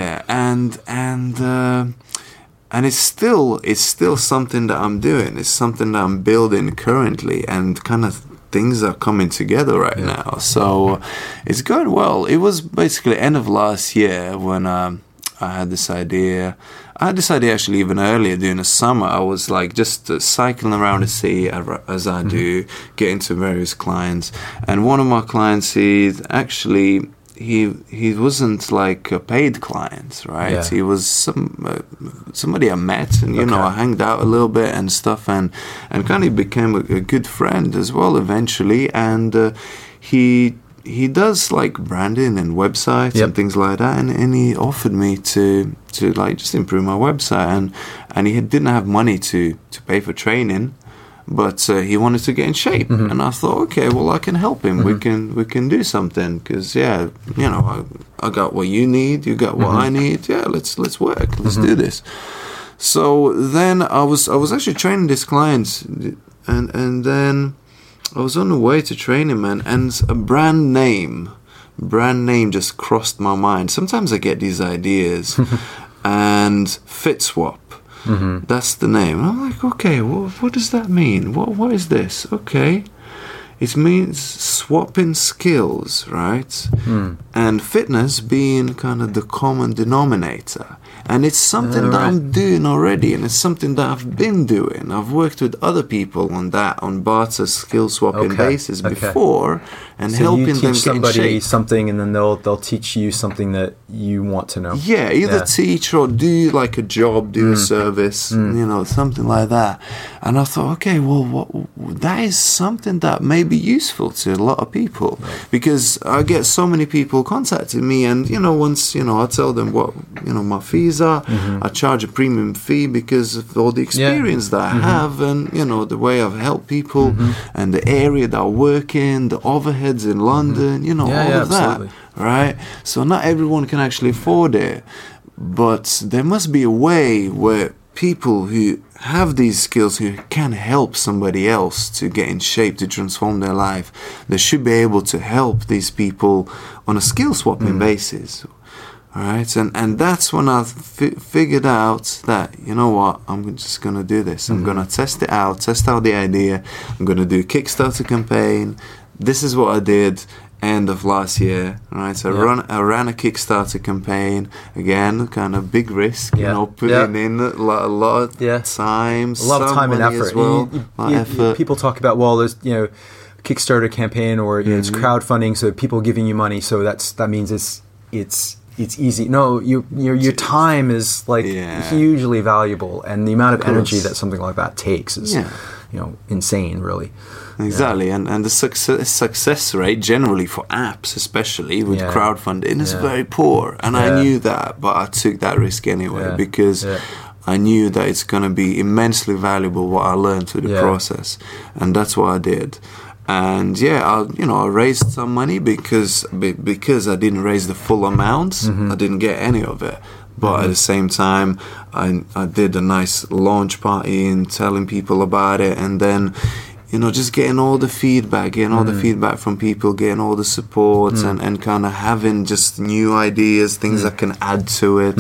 And it's still something that I'm doing. It's something that I'm building currently, and kind of things are coming together right now. So it's going well. It was basically end of last year when I had this idea. I had this idea actually even earlier during the summer. I was just cycling around the city as I do, getting to various clients. And one of my clients, he wasn't a paid client, right? He was somebody I met, and I hanged out a little bit and stuff, and kind of became a good friend as well eventually. And he does branding and websites and things like that, and he offered me to just improve my website, and he didn't have money to pay for training. But he wanted to get in shape, and I thought, okay, well, I can help him. We can do something, because I got what you need, you got what I need. Yeah, let's work. Let's do this. So then I was actually training this client, and then I was on the way to train him, and a brand name just crossed my mind. Sometimes I get these ideas, and FitSwap. That's the name. And I'm like, okay, well, what does that mean? What is this? Okay. It means swapping skills, right? And fitness being kind of the common denominator. And it's something that I'm doing already, and it's something that I've been doing. I've worked with other people on that, on barter skill swapping basis before, and so helping you them teach get in somebody shape. something, and then they'll teach you something that you want to know. Yeah, either teach or do like a job, do a service, you know, something like that. And I thought, okay, well, that is something that may be useful to a lot of people, because I get so many people contacting me, and you know, once I tell them what my fees are, I charge a premium fee because of all the experience that I have, and the way I've helped people, and the area that I work in, the overheads in London, all of absolutely. that. Right? So not everyone can actually afford it, but there must be a way where people who have these skills, who can help somebody else to get in shape, to transform their life, they should be able to help these people on a skill swapping basis. All right, and that's when I figured out that, you know what, I'm just going to do this. I'm going to test out the idea. I'm going to do a Kickstarter campaign. This is what I did end of last year, right? So I ran a Kickstarter campaign, again, kind of big risk, putting in a lot of time, a lot of time and effort. As well, effort. People talk about, well, there's Kickstarter campaign, or it's crowdfunding, so people giving you money, so that means it's easy. No, your time is like hugely valuable, and the amount of energy that something like that takes is insane, really. Exactly, and the success rate generally for apps, especially with crowdfunding, is very poor, and I knew that, but I took that risk anyway because I knew that it's going to be immensely valuable what I learned through the process, and that's what I did. And I raised some money because I didn't raise the full amount. I didn't get any of it. But at the same time, I did a nice launch party and telling people about it, and then just getting all the feedback, from people, getting all the support, and kind of having just new ideas, things I can add to it,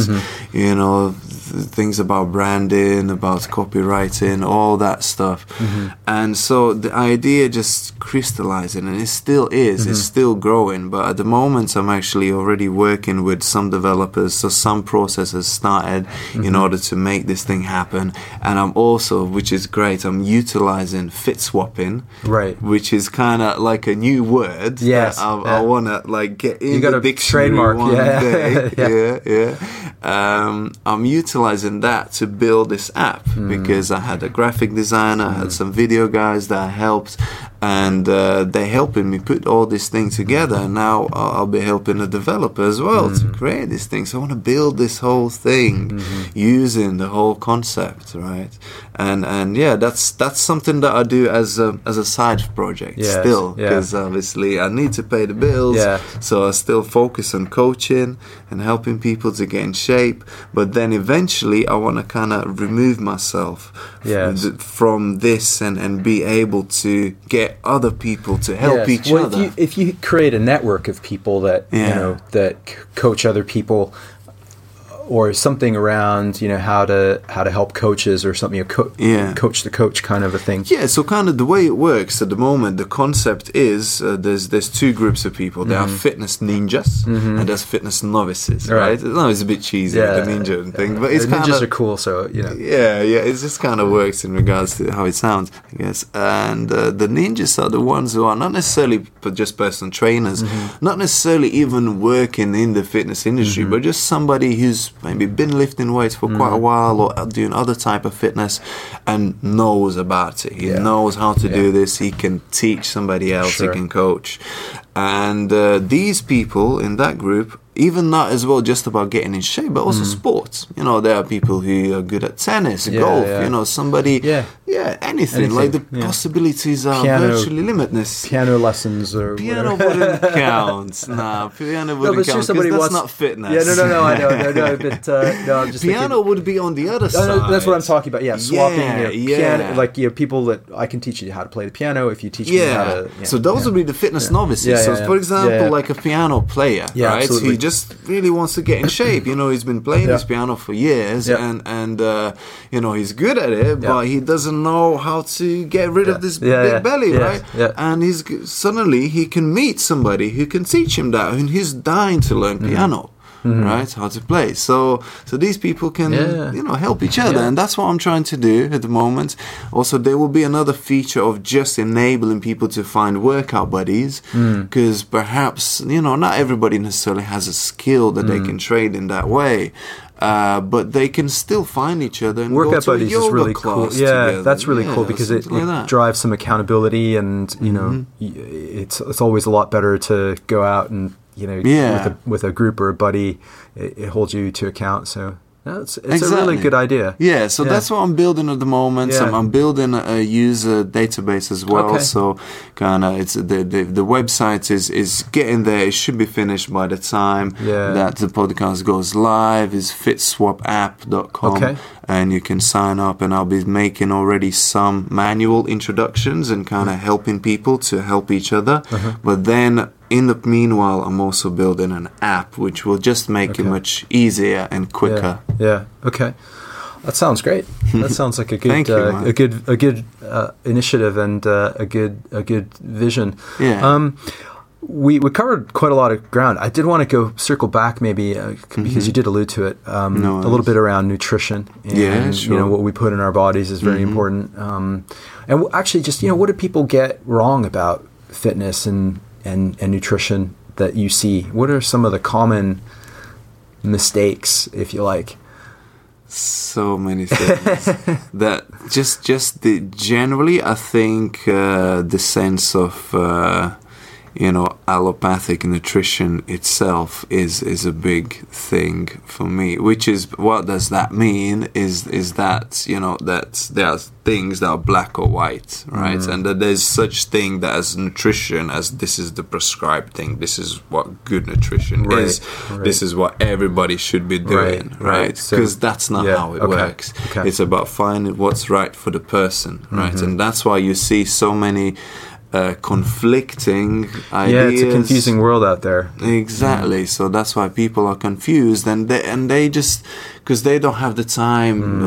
things about branding, about copywriting, all that stuff. And so the idea just crystallizing, and it still is, it's still growing, but at the moment I'm actually already working with some developers, so some processes started in order to make this thing happen. And I'm also, which is great, I'm utilizing fit swapping, right? Which is kind of like a new word. Yes, I want to like get in the dictionary trademark one day. I'm utilizing that to build this app because I had a graphic designer, I had some video guys that helped, and they're helping me put all this thing together. And now I'll be helping the developer as well to create this thing. So I want to build this whole thing using the whole concept, right? And that's something that I do as a side project still, because obviously I need to pay the bills. So I still focus on coaching and helping people to get in shape. But then eventually I want to kind of remove myself from this and be able to get other people to help each other. If you create a network of people that that coach other people, or something around how to help coaches or something, coach the coach kind of a thing. So kind of the way it works at the moment, the concept is there's two groups of people. There are fitness ninjas and there's fitness novices, right? No, it's a bit cheesy with the ninja thing, but it's ninjas are cool, so it just kind of works in regards to how it sounds, I guess. And the ninjas are the ones who are not necessarily just personal trainers, not necessarily even working in the fitness industry, but just somebody who's maybe been lifting weights for quite a while, or doing other type of fitness, and knows about it. He knows how to do this. He can teach somebody else. He can coach. And these people in that group, even not as well just about getting in shape, but also sports. There are people who are good at tennis, golf, somebody, anything. Like the possibilities are virtually limitless. Piano lessons or piano wouldn't count. Nah, piano wouldn't count because that's not fitness. No, I know, but I'm just piano thinking, would be on the other side. No, that's what I'm talking about. Swapping piano, like people that I can teach you how to play the piano if you teach me how to. So those would be the fitness novices. So, for example, like a piano player, right? Absolutely. just really wants to get in shape. He's been playing his piano for years, and he's good at it, but he doesn't know how to get rid of this big belly, right? Yeah. And suddenly he can meet somebody who can teach him that, and he's dying to learn piano. Right, how to play. So these people can help each other, and that's what I'm trying to do at the moment. Also, there will be another feature of just enabling people to find workout buddies, because perhaps not everybody necessarily has a skill that they can trade in that way. But they can still find each other and workout go to buddies a yoga is really class cool. together. That's really cool because it drives some accountability, and it's always a lot better to go out and with a group or a buddy. It holds you to account. So it's a really good idea. Yeah, so that's what I'm building at the moment. So I'm building a user database as well. Okay. So kind of it's the website is getting there. It should be finished by the time that the podcast goes live. Is fitswapapp.com. Okay. And you can sign up, and I'll be making already some manual introductions and kind of helping people to help each other. But then in the meanwhile, I'm also building an app which will just make it much easier and quicker. Yeah. Okay. That sounds great. That sounds like a good a good initiative and a good vision. Yeah. We covered quite a lot of ground. I did want to circle back maybe because you did allude to it a little bit around nutrition. And, sure. What we put in our bodies is very important. And actually, just what do people get wrong about fitness and nutrition that you see? What are some of the common mistakes, if you like? So many things that just generally, I think the sense of allopathic nutrition itself is a big thing for me. Which is, what does that mean? Is that that there are things that are black or white, right? And that there's such thing that as nutrition, as this is the prescribed thing. This is what good nutrition is. Right. This is what everybody should be doing, right? Because that's not how it works. Okay. It's about finding what's right for the person, right? And that's why you see so many conflicting ideas. Yeah, it's a confusing world out there. Exactly. So that's why people are confused, and they just, because they don't have the time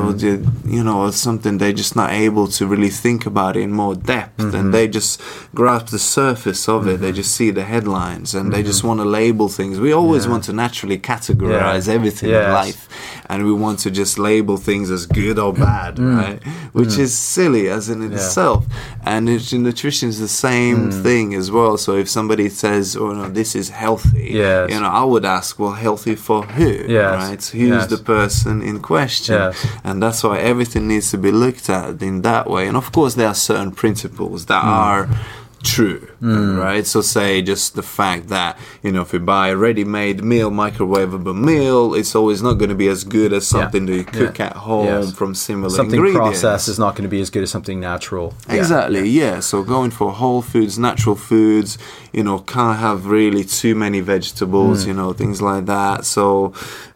or something, they're just not able to really think about it in more depth, and they just grasp the surface of it. They just see the headlines, and they just want to label things. We always want to naturally categorize everything in life, and we want to just label things as good or bad, right? Which is silly as in itself. And nutrition is the same thing as well. So if somebody says, this is healthy, I would ask, well, healthy for who? Right? Who's the person in question? And that's why everything needs to be looked at in that way. And of course, there are certain principles that are true, right? So say just the fact that, if you buy a ready-made meal, microwavable meal, it's always not going to be as good as something that you cook at home from similar something ingredients. Processed is not going to be as good as something natural. Exactly, So going for whole foods, natural foods, can't have really too many vegetables, things like that. So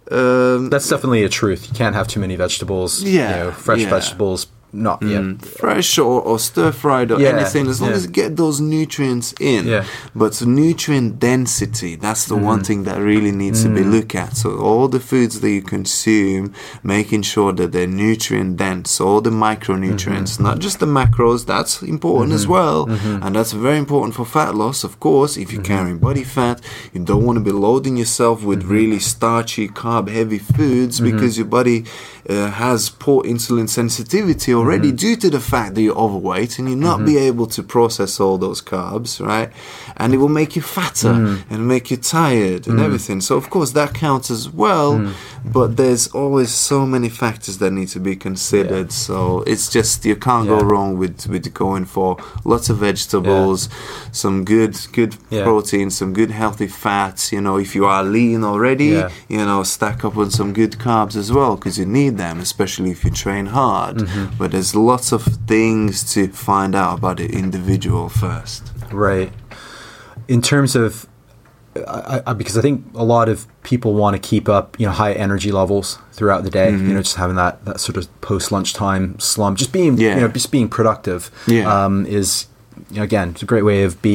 that's definitely a truth. You can't have too many vegetables. Fresh vegetables. Not fresh or stir fried or anything, as long as you get those nutrients in. But nutrient density, that's the one thing that really needs to be looked at. So all the foods that you consume, making sure that they're nutrient dense, all the micronutrients, not just the macros, that's important as well. And that's very important for fat loss, of course. If you're carrying body fat, you don't want to be loading yourself with really starchy, carb heavy foods, because your body has poor insulin sensitivity already due to the fact that you're overweight, and you'll not be able to process all those carbs, right? And it will make you fatter and make you tired and everything. So of course that counts as well, but there's always so many factors that need to be considered. So it's just, you can't go wrong with going for lots of vegetables, some good protein, some good healthy fats. If you are lean already, stack up on some good carbs as well, because you need them, especially if you train hard. But there's lots of things to find out about the individual first. Right. In terms of, because I think a lot of people want to keep up, high energy levels throughout the day. Just having that sort of post lunchtime slump, just being, just being productive, is, again, it's a great way of being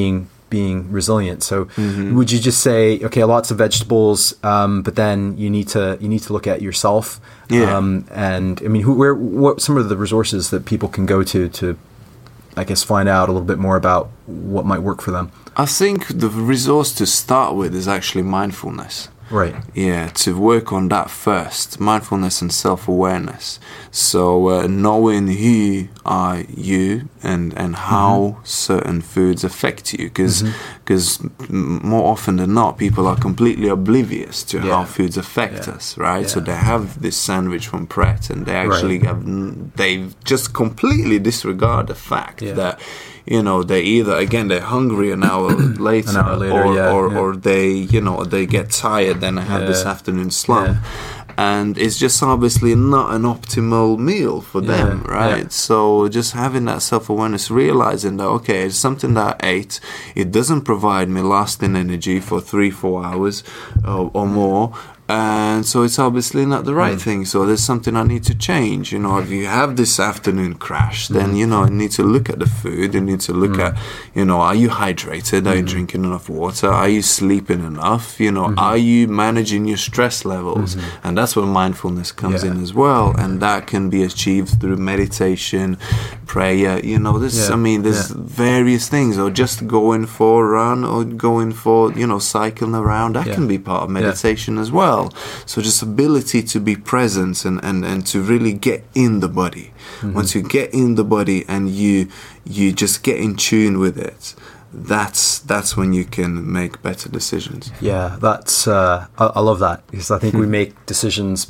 being resilient. So would you just say, okay, lots of vegetables, but then you need to look at yourself? Yeah. And I mean, what some of the resources that people can go to, I guess, find out a little bit more about what might work for them? I think the resource to start with is actually mindfulness. Right. Yeah, to work on that first, mindfulness and self-awareness. So knowing who are you and how certain foods affect you, because more often than not, people are completely oblivious to how foods affect us, right? Yeah. So they have this sandwich from Pret, and they actually they just completely disregard the fact that, you know, they're hungry an hour later, or they, you know, they get tired, then they have this afternoon slump. And it's just obviously not an optimal meal for them, right? Yeah. So just having that self-awareness, realizing that, okay, it's something that I ate, it doesn't provide me lasting energy for 3-4 hours or more, and so it's obviously not the right thing. So there's something I need to change. You know, if you have this afternoon crash, then, you know, you need to look at the food. You need to look at, you know, are you hydrated? Are you drinking enough water? Are you sleeping enough? You know, are you managing your stress levels? And that's where mindfulness comes in as well. And that can be achieved through meditation, prayer. You know, there's various things, or just going for a run, or going for, you know, cycling around. That can be part of meditation as well. So just ability to be present and to really get in the body. Once you get in the body and you just get in tune with it, that's when you can make better decisions. Yeah, that's I love that, because I think we make decisions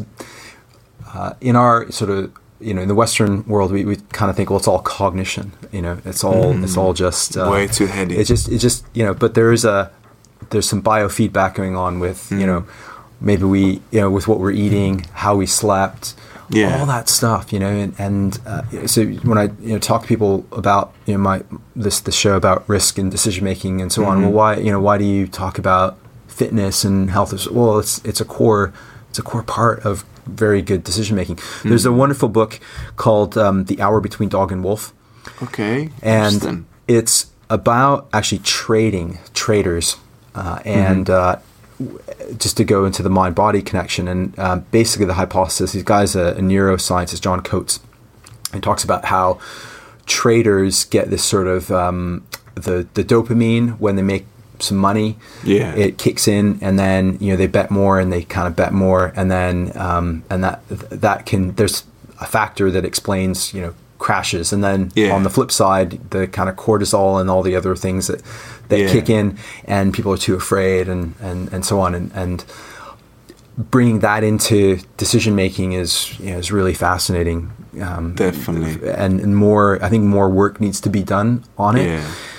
in our sort of, you know, in the Western world, we kind of think, well, it's all cognition. You know, it's all just way too heady. It's just you know, but there's some biofeedback going on with you know. Maybe we, you know, with what we're eating, how we slept, all that stuff, you know, and so when I, you know, talk to people about, you know, this show about risk and decision making and so on, well, why do you talk about fitness and health? Well, it's a core part of very good decision making. There's a wonderful book called The Hour Between Dog and Wolf. Okay, and it's about actually traders, and just to go into the mind-body connection, and basically the hypothesis, this guy's a neuroscientist, John Coates, he talks about how traders get this sort of the dopamine when they make some money. It kicks in, and then, you know, they bet more, and they kind of bet more, and then and that can, there's a factor that explains, you know, crashes, and then on the flip side, the kind of cortisol and all the other things that kick in, and people are too afraid, and so on, and bringing that into decision making is, you know, is really fascinating. Definitely, and more, I think more work needs to be done on it.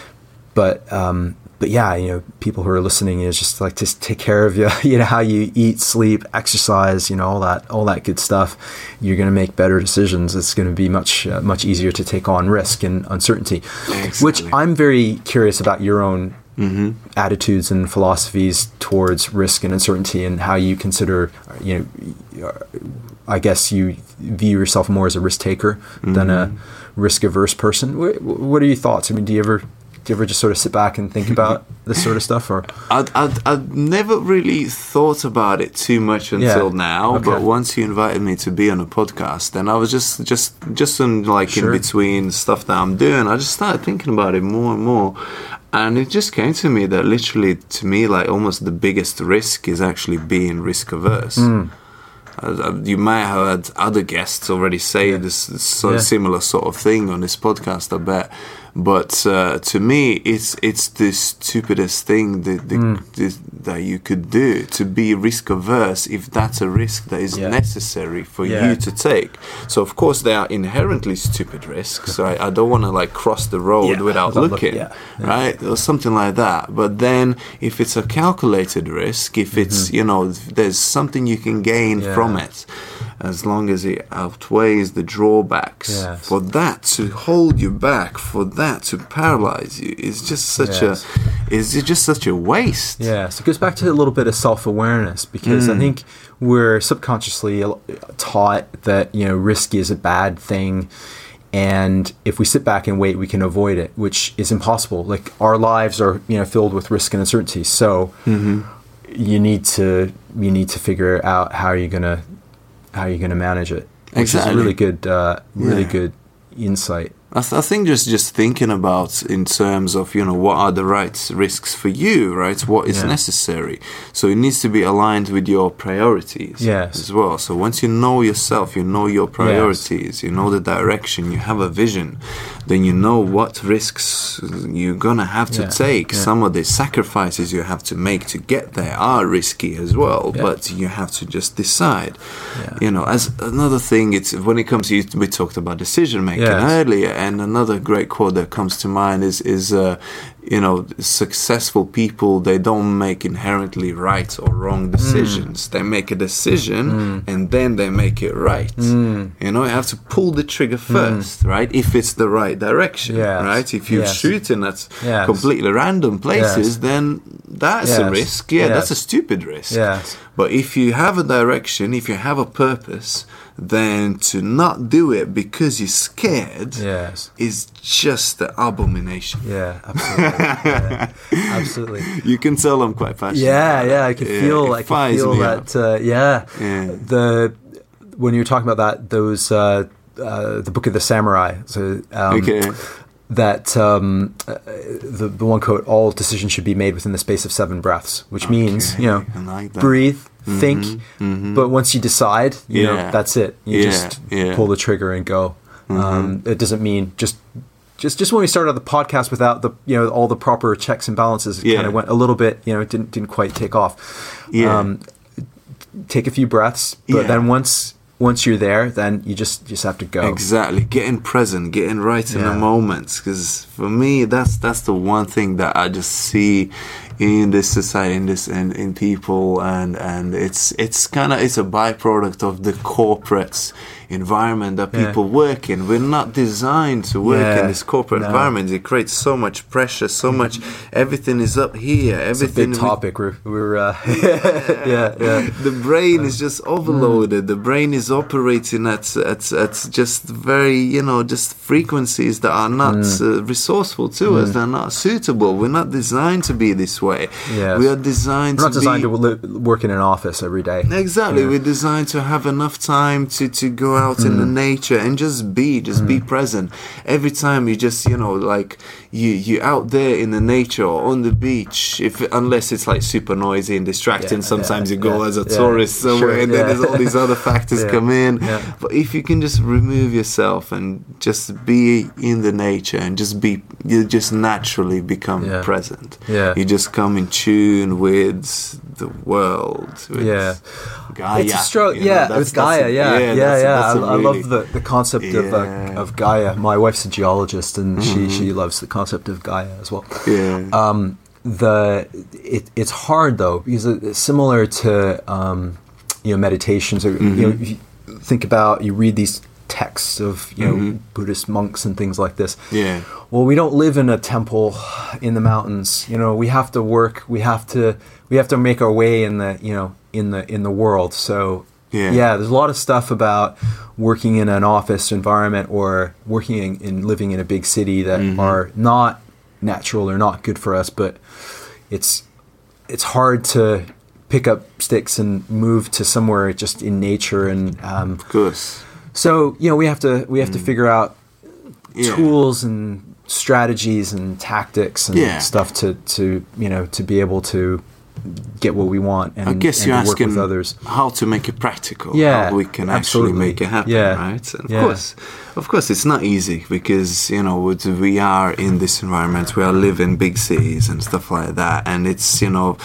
But yeah, you know, people who are listening is just like, just take care of you know, how you eat, sleep, exercise, you know, all that good stuff. You're going to make better decisions. It's going to be much easier to take on risk and uncertainty. Exactly. Which I'm very curious about your own attitudes and philosophies towards risk and uncertainty, and how you consider, you know, I guess you view yourself more as a risk taker than a risk averse person. What are your thoughts? I mean, do you ever just sort of sit back and think about this sort of stuff? Or I'd never really thought about it too much until now. But once you invited me to be on a podcast, then I was just in, like, in between stuff that I'm doing, I just started thinking about it more and more. And it just came to me that literally, to me, like, almost the biggest risk is actually being risk averse. You may have had other guests already say this similar sort of thing on this podcast, I bet. But to me, it's the stupidest thing that you could do, to be risk averse, if that's a risk that is necessary for you to take. So of course there are inherently stupid risks. So I don't want to, like, cross the road without looking, right, or something like that. But then if it's a calculated risk, if it's, you know, there's something you can gain from it, as long as it outweighs the drawbacks, for that to hold you back, for that to paralyze you, is just such a waste. Yeah, so it goes back to a little bit of self-awareness, because I think we're subconsciously taught that, you know, risk is a bad thing, And if we sit back and wait, we can avoid it, which is impossible. Like, our lives are, filled with risk and uncertainty. So you need to figure out how you're gonna manage it. Which is a really good insight. I think just thinking about in terms of, what are the right risks for you, right? What is necessary. So it needs to be aligned with your priorities as well. So once you know yourself, you know your priorities, you know the direction, you have a vision, then you know what risks you're going to have to take. Some of the sacrifices you have to make to get there are risky as well, but you have to just decide. As another thing, it's when it comes to, we talked about decision making earlier, and another great quote that comes to mind is successful people, they don't make inherently right or wrong decisions. They make a decision and then they make it right. You have to pull the trigger first, right? If it's the right direction, right? If you're shooting at completely random places, then that's a risk. That's a stupid risk. But if you have a direction, if you have a purpose, then to not do it because you're scared is just the abomination. Absolutely. You can tell I'm quite passionate. I can feel that. When you're talking about that, those the Book of the Samurai. So that the one quote: "All decisions should be made within the space of 7 breaths," which means like breathe, think, but once you decide, that's it. You just pull the trigger and go. It doesn't mean just when we started the podcast without the all the proper checks and balances, it kind of went a little bit, it didn't quite take off. Take a few breaths, but then once you're there, then you just have to go. Exactly, getting present, getting right in the moment. Because for me, that's the one thing that I just see in this society, in people, and it's a byproduct of the corporate environment that people work in. We're not designed to work in this corporate environment. It creates so much pressure, so much. Everything is up here. Everything. It's a big topic. We're The brain is just overloaded. The brain is operating at just very just frequencies that are not resourceful to us. They're not suitable. We're not designed to be this way. We are designed. We're not designed to work in an office every day. Exactly. We're designed to have enough time to go out in the nature and just be present. Every time you just you out there in the nature or on the beach, unless it's like super noisy and distracting, sometimes you go as a tourist somewhere, and then there's all these other factors come in. But if you can just remove yourself and just be in the nature and you just naturally become present. You just come in tune with the world. With Gaia. It's a stroke. With Gaia. I love the concept of Gaia. My wife's a geologist, and she loves the concept of Gaia as well. It's hard though, because it's similar to meditations. Or, you think about, you read these texts of Buddhist monks and things like this. Well, we don't live in a temple in the mountains. We have to work. We have to make our way in the in the world. So there's a lot of stuff about working in an office environment or working living in a big city that are not natural or not good for us. But it's hard to pick up sticks and move to somewhere just in nature, and of course. So we have to figure out tools and strategies and tactics and stuff to be able to get what we want, and I guess you're asking work with others. How to make it practical, how we can actually make it happen, right? And of course it's not easy, because we are in this environment, we live in big cities and stuff like that, and it's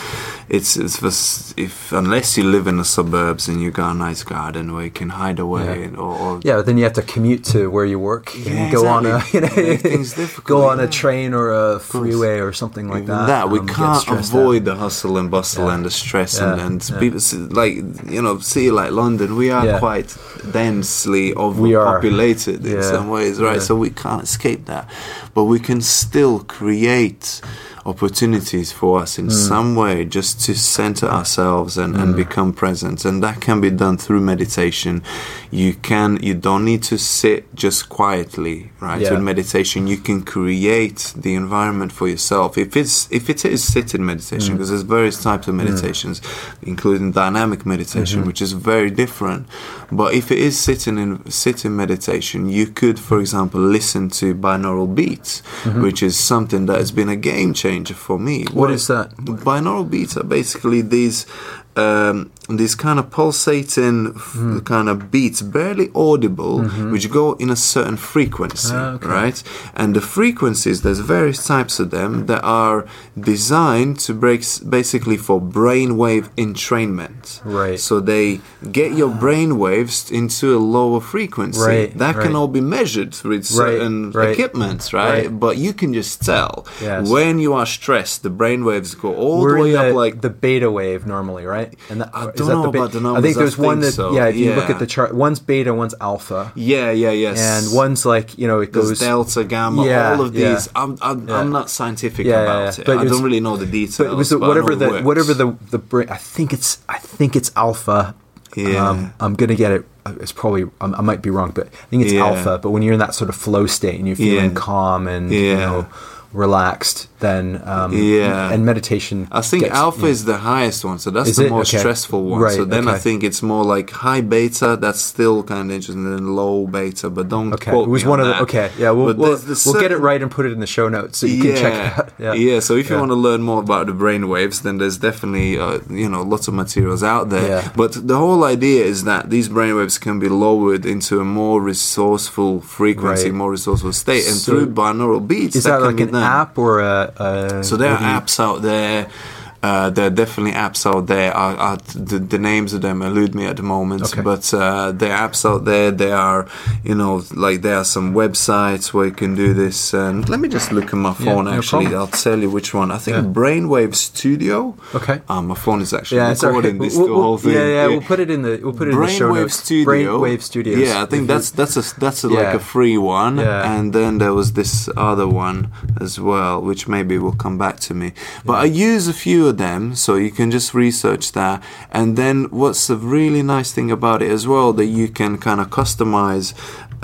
unless you live in the suburbs and you got a nice garden where you can hide away, then you have to commute to where you work and go on a train or a freeway or something like that. We can't avoid the hustle and bustle and the stress and people city like London, we are quite densely overpopulated in some ways, right? So we can't escape that, but we can still create opportunities for us in some way just to center ourselves and become present. And that can be done through meditation. You don't need to sit just quietly, right? Yeah. With meditation, you can create the environment for yourself. If it is sitting meditation, because there's various types of meditations, including dynamic meditation, which is very different. But if it is sitting meditation, you could, for example, listen to binaural beats, which is something that has been a game changer for me. What is that? Binaural beats are basically these kind of pulsating kind of beats, barely audible, which go in a certain frequency, right? And the frequencies, there's various types of them that are designed to basically for brainwave entrainment. Right. So they get your brainwaves into a lower frequency. Right, that can right. all be measured with certain equipment, right? But you can just tell when you are stressed, the brainwaves go all the way up like the beta wave normally, right? And I don't know about the numbers. I think there's one that, so. if you look at the chart, one's beta, one's alpha. Yes. And one's like, it goes... There's delta, gamma, all of these. I'm not scientific about it. But I don't really know the details. But it was whatever the brain... I think it's alpha. Yeah. I'm going to get it. It's probably... I might be wrong, but I think it's alpha. But when you're in that sort of flow state and you're feeling calm and, relaxed, then and meditation. I think alpha is the highest one, so that's the most stressful one. Right, so then I think it's more like high beta. That's still kind of interesting, and then low beta. But don't quote it was me one on of that. the we'll get it right and put it in the show notes so you can check it out. So if you want to learn more about the brainwaves, then there's definitely lots of materials out there. But the whole idea is that these brainwaves can be lowered into a more resourceful frequency, more resourceful state, and through binaural beats. Is that like an app or so there are apps out there. There are definitely apps out there. The names of them elude me at the moment, but there are apps out there. There are, there are some websites where you can do this. And let me just look at my phone. Actually, I'll tell you which one. I think Brainwave Studio. Okay. My phone is actually recording this whole thing. We'll put it in the show notes. Brainwave Studios. Yeah, I think that's like a free one. Yeah. And then there was this other one as well, which maybe will come back to me. But I use a few of them, so you can just research that. And then what's a really nice thing about it as well, that you can kind of customize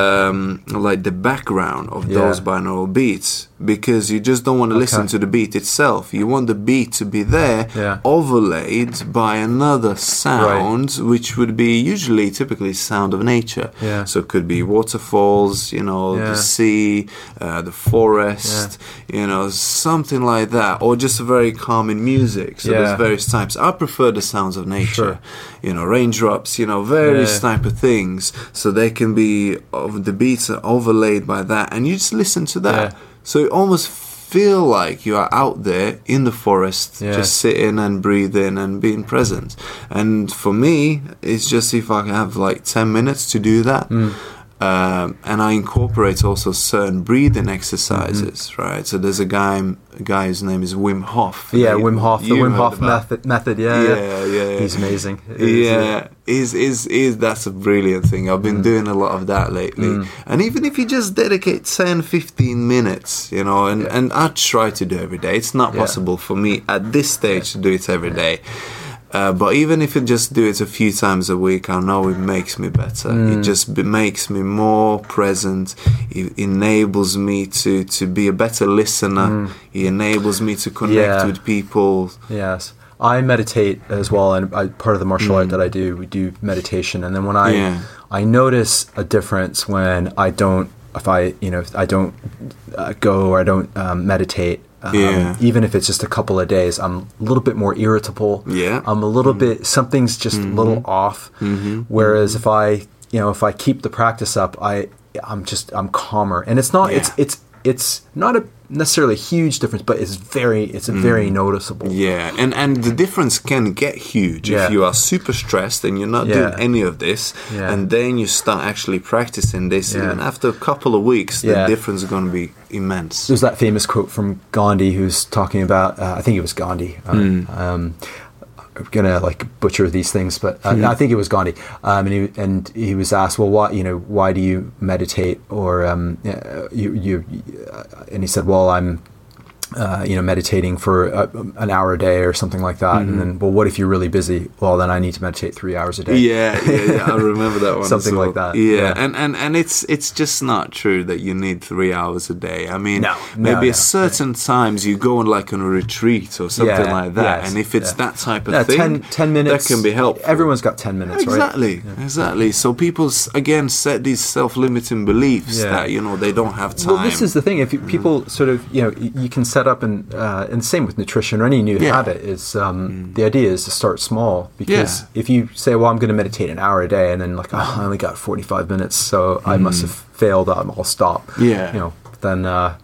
like the background of those binaural beats, because you just don't want to listen to the beat itself. You want the beat to be there, overlaid by another sound, which would be typically sound of nature. So it could be waterfalls, the sea, the forest, something like that, or just very calming music. So there's various types. I prefer the sounds of nature, raindrops, various type of things. So they can be, the beats are overlaid by that, and you just listen to that. So you almost feel like you are out there in the forest, just sitting and breathing and being present. And for me, it's just if I have like 10 minutes to do that. And I incorporate also certain breathing exercises, right? So there's a guy whose name is Wim Hof. Yeah, Wim Hof, the Wim Hof method. Yeah. He's amazing. That's a brilliant thing. I've been doing a lot of that lately. And even if you just dedicate 10-15 minutes, and I try to do every day. It's not possible for me at this stage to do it every day. But even if you just do it a few times a week, I know it makes me better. It just makes me more present. It enables me to be a better listener. It enables me to connect with people. Yes. I meditate as well, and part of the martial art that I do, we do meditation. And then when I notice a difference when I don't go or I don't meditate. Even if it's just a couple of days, I'm a little bit more irritable. I'm a little bit, something's just a little off. Whereas if I keep the practice up, I'm calmer. And it's not, it's not necessarily a huge difference, but it's very noticeable. And the difference can get huge if you are super stressed and you're not doing any of this, and then you start actually practicing this. Even after a couple of weeks, the difference is going to be immense. There's that famous quote from Gandhi who's talking about, I think it was Gandhi. I'm gonna butcher these things, but I think it was Gandhi. And he was asked, well, why do you meditate? Or and he said, well, meditating for an hour a day or something like that. And then, well, what if you're really busy? Well, then I need to meditate 3 hours a day. Yeah. I remember that one. Something as well. like that. Yeah. And it's just not true that you need 3 hours a day. I mean, maybe at certain times you go on like on a retreat or something like that. Yes, and if it's that type of thing, 10 minutes, that can be helpful. Everyone's got 10 minutes, exactly, right? Exactly. So people, again, set these self-limiting beliefs that, they don't have time. Well, this is the thing. If people sort of, you can set up and same with nutrition or any new habit is the idea is to start small, because if you say, well, I'm going to meditate an hour a day, and then like, oh, I only got 45 minutes, so I must have failed. I'll stop. Yeah. Then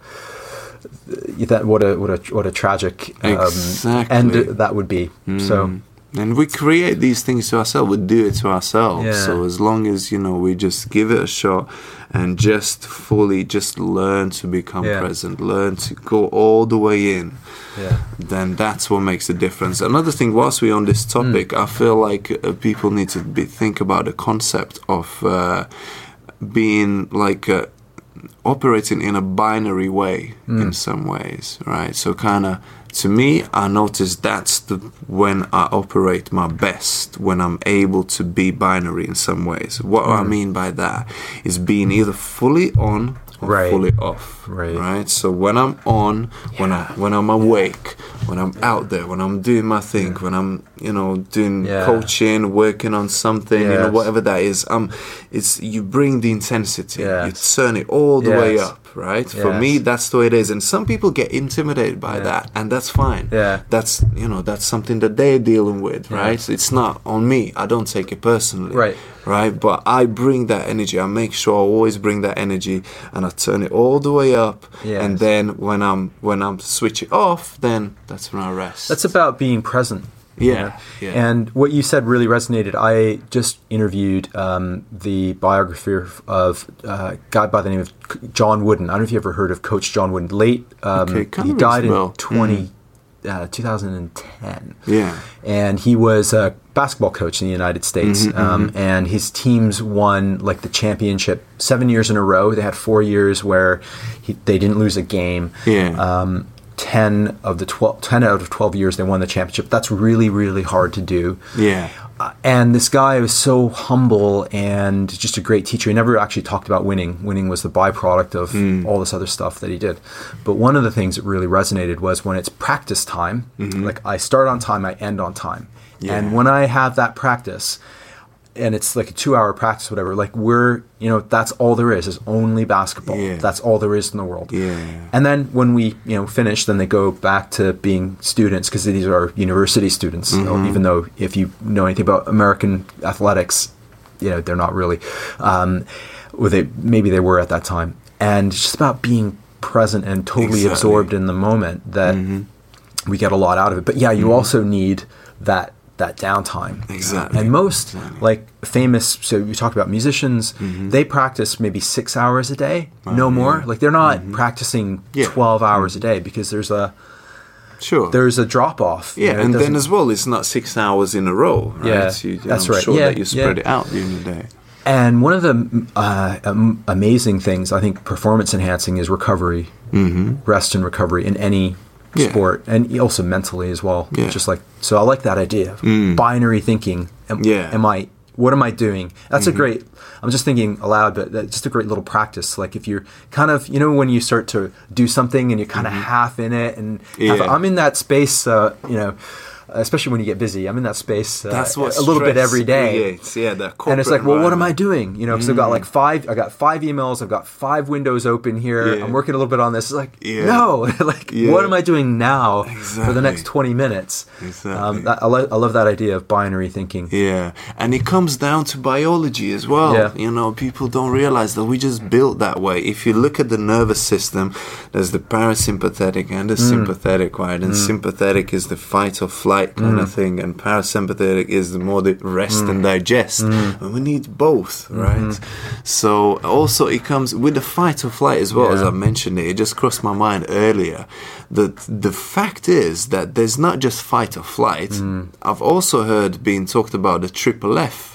that what a tragic end that would be. So. And we create these things to ourselves. We do it to ourselves. Yeah. So as long as, we just give it a shot and just fully just learn to become present, learn to go all the way in, then that's what makes the difference. Another thing, whilst we're on this topic, I feel like people need to think about the concept of being like operating in a binary way in some ways, right? So kind of, to me, I notice that's when I operate my best, when I'm able to be binary in some ways. What I mean by that is being either fully on or fully off, right? So when I'm on, when I'm awake, when I'm out there, when I'm doing my thing, when I'm doing coaching, working on something, whatever that is, it's you bring the intensity, you turn it all the way up. Right? For me, that's the way it is. And some people get intimidated by that, and that's fine. That's something that they're dealing with, right? It's not on me. I don't take it personally. Right? But I bring that energy. I make sure I always bring that energy, and I turn it all the way up. And then when I'm switching off, then that's when I rest. That's about being present. Yeah. And what you said really resonated. I just interviewed the biography of a guy by the name of John Wooden. I don't know if you ever heard of Coach John Wooden. He died in 2010. Yeah. And he was a basketball coach in the United States. And his teams won like the championship 7 years in a row. They had 4 years where they didn't lose a game. 10 out of 12 years they won the championship. That's really, really hard to do. And this guy was so humble and just a great teacher. He never actually talked about winning. Winning was the byproduct of all this other stuff that he did. But one of the things that really resonated was when it's practice time, like I start on time, I end on time. And when I have that practice, and it's like a 2-hour practice, whatever, like that's all there is only basketball. That's all there is in the world. And then when we, finish, then they go back to being students, because these are university students, even though if you know anything about American athletics, they're not really, maybe they were at that time. And it's just about being present and totally absorbed in the moment that we get a lot out of it. But you also need that downtime. Exactly. And most like famous, so you talk about musicians, they practice maybe 6 hours a day, no more. Like they're not practicing 12 hours a day, because there's a drop off. And then as well, it's not 6 hours in a row, right? That's right. Sure that you spread it out during the day. And one of the amazing things, I think, performance enhancing is recovery, rest and recovery in any sport, and also mentally as well. Just like, so I like that idea of binary thinking. What am I doing? That's a great, I'm just thinking aloud, but that's just a great little practice. Like if you're kind of, when you start to do something and you're kind of half in it and I'm in that space, especially when you get busy, I'm in that space That's what a little bit every day. Creates. That and it's like, well, what am I doing? Because I've got like I got 5 emails, I've got 5 windows open here. I'm working a little bit on this. It's like, no, what am I doing now for the next 20 minutes? I love that idea of binary thinking. And it comes down to biology as well. People don't realize that we just built that way. If you look at the nervous system, there's the parasympathetic and the sympathetic, right? And sympathetic is the fight or flight kind of thing, and parasympathetic is the more the rest and digest, and we need both, right? So also it comes with the fight or flight as well. As I mentioned it just crossed my mind earlier that the fact is that there's not just fight or flight. I've also heard being talked about the triple F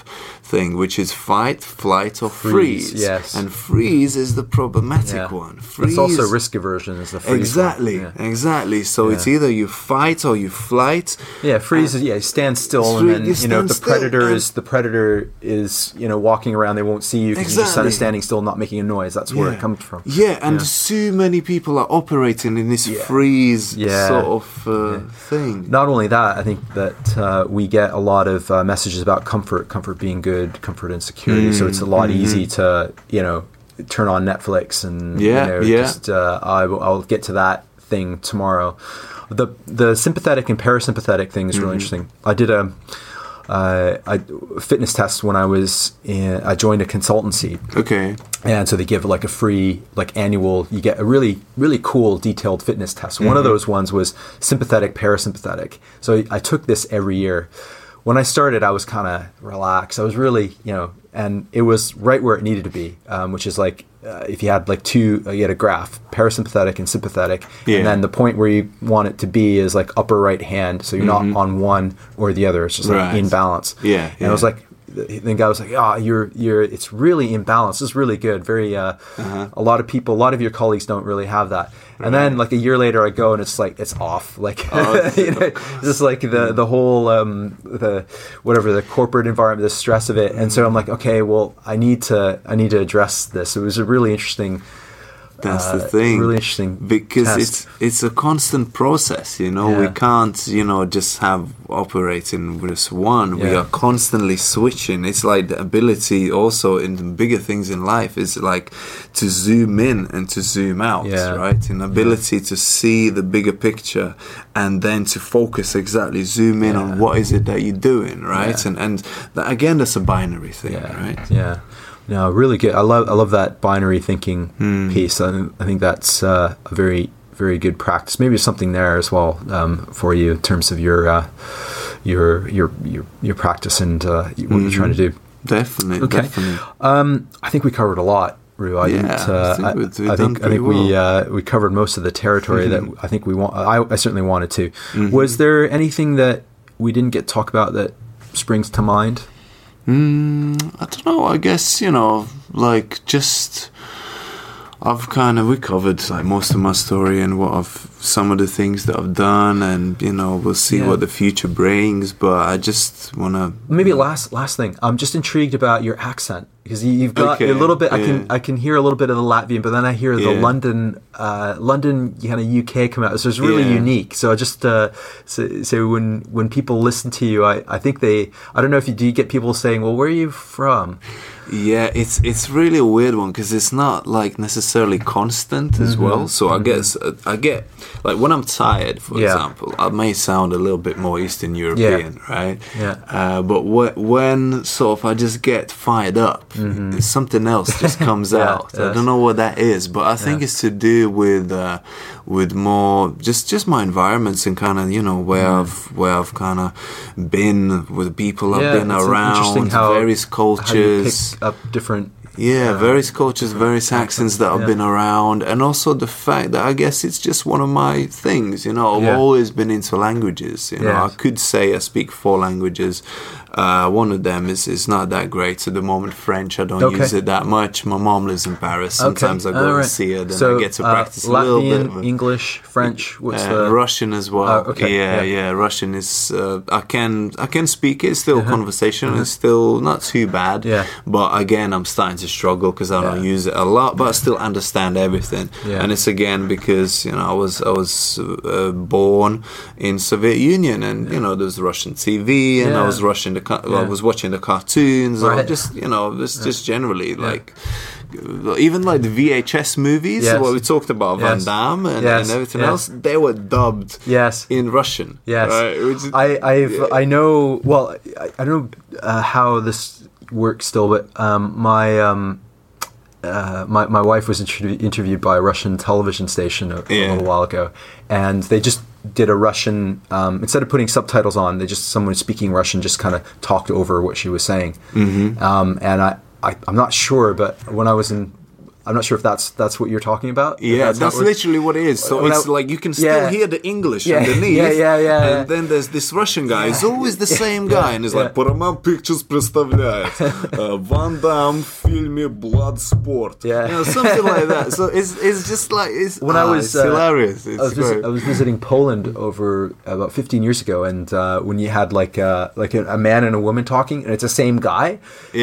thing, which is fight, flight, or freeze. Yes. And freeze is the problematic one. Freeze. It's also risk aversion is the freeze. Exactly. So it's either you fight or you flight. Yeah, freeze is you stand still, and then if the predator is walking around, they won't see you because you're just standing still, not making a noise. That's where it comes from. Yeah, and so many people are operating in this freeze sort of thing. Not only that, I think that we get a lot of messages about comfort being good, comfort and security. So it's a lot easy to turn on Netflix and just I'll get to that thing tomorrow. The sympathetic and parasympathetic thing is really interesting. I did a fitness test when I joined a consultancy. Okay. And so they give like a free annual, you get a really, really cool detailed fitness test. One of those ones was sympathetic, parasympathetic. So I took this every year. When I started, I was kind of relaxed. I was really, and it was right where it needed to be, which is like if you had like you had a graph, parasympathetic and sympathetic, and then the point where you want it to be is like upper right hand, so you're not on one or the other. It's just like in balance. Yeah. And I was like, the guy was like, you're it's really imbalanced. It's really good. Very a lot of your colleagues don't really have that. And then like a year later I go and it's like it's off. Like just like the whole the corporate environment, the stress of it. And so I'm like, okay, well I need to address this. It was a really interesting That's the thing. Really interesting. Because test. it's a constant process, We can't, just have operating with just one. We are constantly switching. It's like the ability also in the bigger things in life is like to zoom in and to zoom out, right? An ability to see the bigger picture and then to focus exactly, zoom in on what is it that you're doing, right? Yeah. And that, again, that's a binary thing, right? Yeah. No, really good. I love that binary thinking piece. I think that's a very, very good practice. Maybe there's something there as well for you in terms of your practice and what you're trying to do. Definitely. Okay. Definitely. I think we covered a lot, Roo. I think we covered most of the territory that I think we want. I certainly wanted to. Was there anything that we didn't get to talk about that springs to mind? I don't know. I guess we covered like most of my story and some of the things that I've done, and we'll see what the future brings. But I just want to maybe last thing. I'm just intrigued about your accent because you've got a little bit. I can hear a little bit of the Latvian, but then I hear the London kind of UK come out. So it's really unique. So I just so when people listen to you, I think I don't know if do you get people saying, well, where are you from? Yeah, it's really a weird one because it's not like necessarily constant as well. So I get like when I'm tired, for example, I may sound a little bit more Eastern European, right? Yeah. But when sort of I just get fired up, something else just comes out. I don't know what that is, but I think it's to do with more just my environments and kind of where I've kind of been with people I've been around, various cultures. Up different various cultures, various accents that I've been around, and also the fact that I guess it's just one of my things, I've always been into languages, I could say I speak 4 languages. One of them is not that great at the moment. French, I don't use it that much. My mom lives in Paris. Sometimes I go and see her, then I get to practice a little bit. Latvian, English, French. What's Russian as well. Russian is. I can speak it. It's still conversation. It's still not too bad. But again, I'm starting to struggle because I don't use it a lot. But I still understand everything. And it's again because I was born in Soviet Union, and there's Russian TV, and I was Russian. I was watching the cartoons, or just just generally like even like the VHS movies, what we talked about, Van Damme and everything else, they were dubbed in Russian. Right? I know. Well, I don't know how this works still, but my wife was interviewed by a Russian television station a little while ago, and they just did a Russian instead of putting subtitles on, someone speaking Russian just kind of talked over what she was saying. And I'm not sure, but when I was in I'm not sure if that's what you're talking about. Yeah, that's literally what it is. So it's like you can still hear the English underneath. And then there's this Russian guy. It's always the same guy. And he's like, Paramount Pictures представляет Ван Дам в фильме Bloodsport. Something like that. So it's just like, it's hilarious. I was visiting Poland over about 15 years ago, and when you had like a man and a woman talking, and it's the same guy.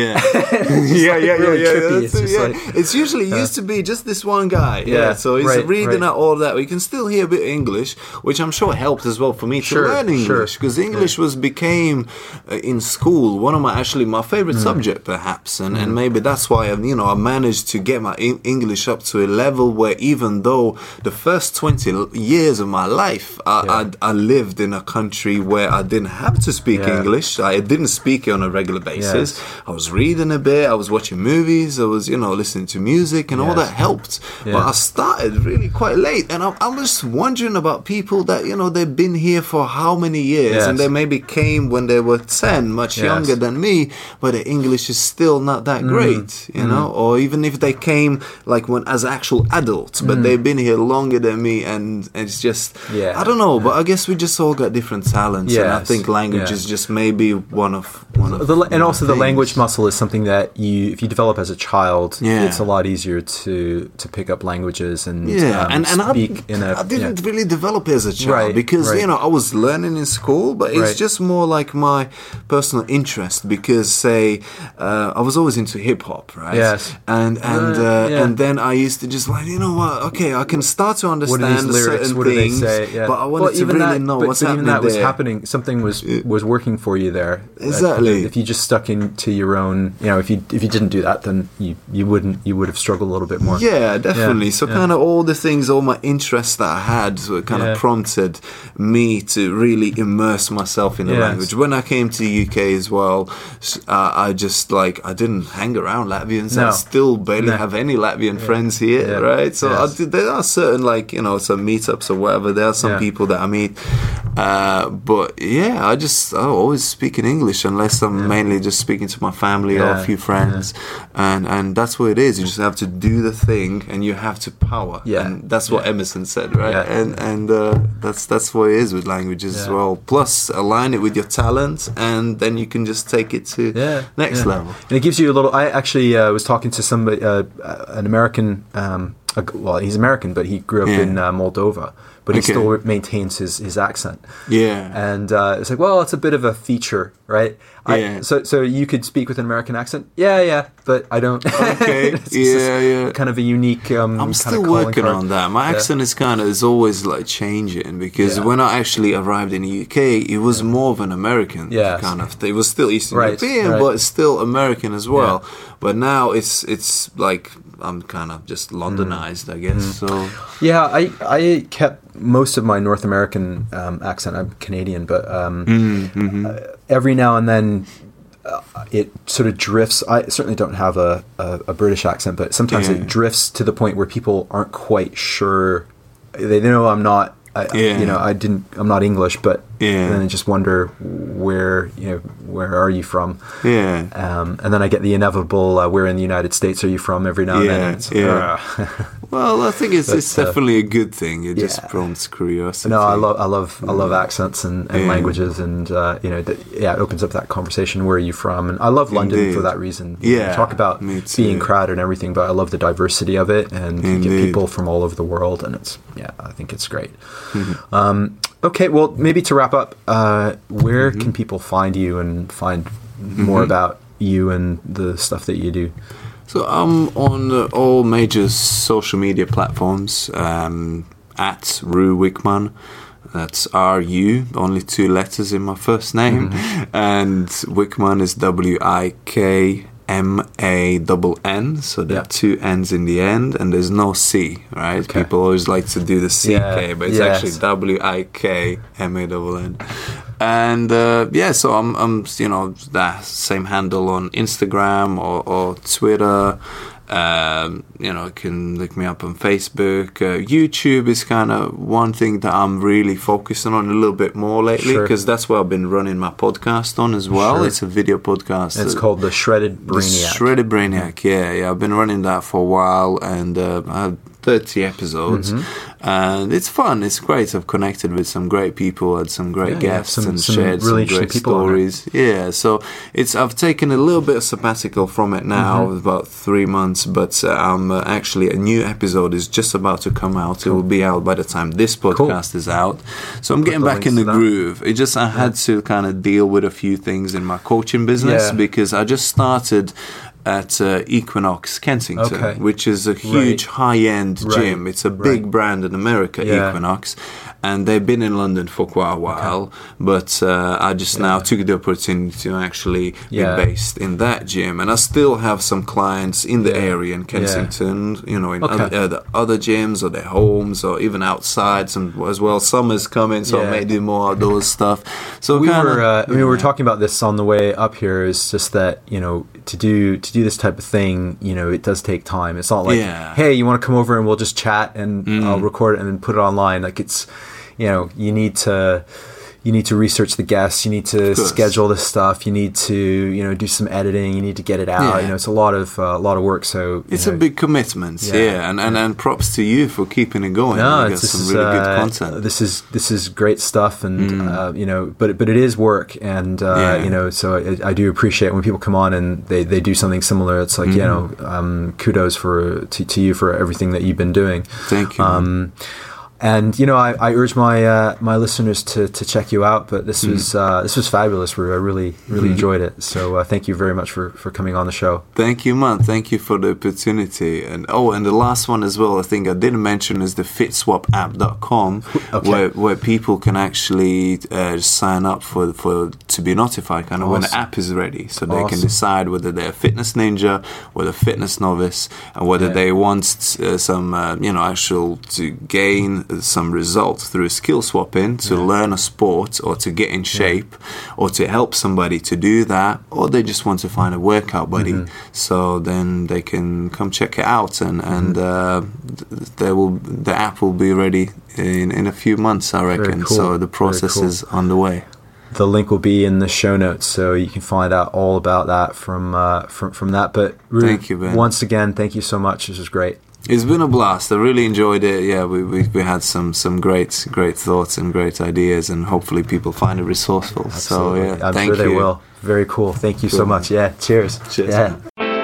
It's usually used to be just this one guy. So he's reading out all that. We can still hear a bit of English, which I'm sure helped as well for me to learn English, because English became in school one of my favorite subject, perhaps, and maybe that's why I managed to get my English up to a level where, even though the first 20 years of my life I lived in a country where I didn't have to speak English, I didn't speak it on a regular basis. I was reading a bit, I was watching movies, I was listening to music, and all that helped. But I started really quite late, and I'm just wondering about people that they've been here for how many years, and they maybe came when they were 10, much younger than me, but the English is still not that great, or even if they came like when as actual adults, but they've been here longer than me, and it's just I don't know, but I guess we just all got different talents, and I think language is just maybe one of and also the language muscle is something that if you develop as a child, it's a lot easier to pick up languages and speak I didn't really develop it as a child, because I was learning in school, but it's just more like my personal interest, because say I was always into hip hop, right? And then I used to just like, what, okay, I can start to understand lyrics, certain things, but I wanted to really know what's happening there. Was happening, something was working for you there. Exactly. If you just stuck into your own, if you didn't do that, then you would have struggled a little bit more. Yeah, definitely. So kind of all the things, all my interests that I had kind of prompted me to really immerse myself in the language. When I came to the UK as well, I just I didn't hang around Latvians. I still barely have any Latvian friends here, right? So there are certain some meetups or whatever. There are some people that I meet, but I always speak in English unless I'm mainly just speaking to my family or a few friends, and that's what it is. You just have to do the thing, and you have to power, and that's what Emerson said, right? And that's what it is with languages as well. Plus, align it with your talent, and then you can just take it to next level. And it gives you a little. I actually was talking to somebody, an American. Well, he's American, but he grew up in Moldova. But he still maintains his accent. And it's like, well, it's a bit of a feature, right? So you could speak with an American accent? But I don't. Okay. Kind of a unique. I'm still working on that. My accent is always changing, because when I actually arrived in the UK, it was more of an American kind of thing. It was still Eastern European, but it's still American as well. But now it's like I'm kind of just Londonized, I guess. So I kept most of my North American accent. I'm Canadian, but every now and then it sort of drifts. I certainly don't have a British accent, but sometimes it drifts to the point where people aren't quite sure. They know I'm not. I'm not English, but then I just wonder where are you from? And then I get the inevitable, where in the United States are you from, every now and then. Well, I think it's definitely a good thing. It just prompts curiosity. No, I love accents and languages, and it opens up that conversation. Where are you from? And I love London for that reason. Talk about being crowded and everything, but I love the diversity of it, and you get people from all over the world, and I think it's great. Okay, well, maybe to wrap up, where can people find you and find more about you and the stuff that you do? So I'm on all major social media platforms, at Ru Wickman. That's R-U, only 2 letters in my first name. And Wickman is WIKMANN, so there are 2 N's in the end, and there's no C, right? Okay. People always like to do the CK, but it's actually WIKMANN. And so I'm that same handle on Instagram or Twitter, You can look me up on Facebook. YouTube is kind of one thing that I'm really focusing on a little bit more lately, because that's where I've been running my podcast on as well. It's a video podcast. It's called The Shredded Brainiac. The Shredded Brainiac, yeah. I've been running that for a while, and I have 30 episodes, and it's fun. It's great. I've connected with some great people, had some great guests, and shared really some great stories. Yeah, so I've taken a little bit of sabbatical from it now, about 3 months, but I'm actually, a new episode is just about to come out. It will be out by the time this podcast is out. So I'm getting back in the groove. It just, I had to kind of deal with a few things in my coaching business, because I just started at Equinox Kensington, which is a huge high-end gym. It's a big brand in America, Equinox, and they've been in London for quite a while, but I just now took the opportunity to actually be based in that gym, and I still have some clients in the area in Kensington, in other gyms or their homes or even outside as well. Summer's coming, so I may do more outdoors stuff. So we were talking about this on the way up here, is just that, to do this type of thing, it does take time. It's not like, hey, you want to come over and we'll just chat and I'll record it and then put it online. Like, it's, you need to research the guests, you need to schedule this stuff, you need to do some editing, you need to get it out. It's a lot of work. So it's a big commitment. And props to you for keeping it going. You got some really good content. This is great stuff, and but it is work, and so I do appreciate when people come on and they do something similar. It's like kudos to you for everything that you've been doing. Thank you. And I urge my listeners to check you out. But this was fabulous. I really enjoyed it. So thank you very much for coming on the show. Thank you, man. Thank you for the opportunity. And the last one as well, I think I didn't mention, is the fitswapapp.com, where people can actually sign up for to be notified kind of when the app is ready, so they can decide whether they're a fitness ninja, whether fitness novice, and whether they want some actual to gain some results through skill swapping, to learn a sport or to get in shape or to help somebody to do that, or they just want to find a workout buddy. So then they can come check it out, and the app will be ready in a few months, I reckon. Cool. So the process is underway. The link will be in the show notes, so you can find out all about that from that. But really, thank you, Ben. Once again, thank you so much. This was great. It's been a blast. I really enjoyed it. Yeah, we had some great thoughts and great ideas, and hopefully people find it resourceful. Absolutely. So I'm sure they will. Very cool. Thank you so much. Yeah. Cheers. Cheers. Yeah.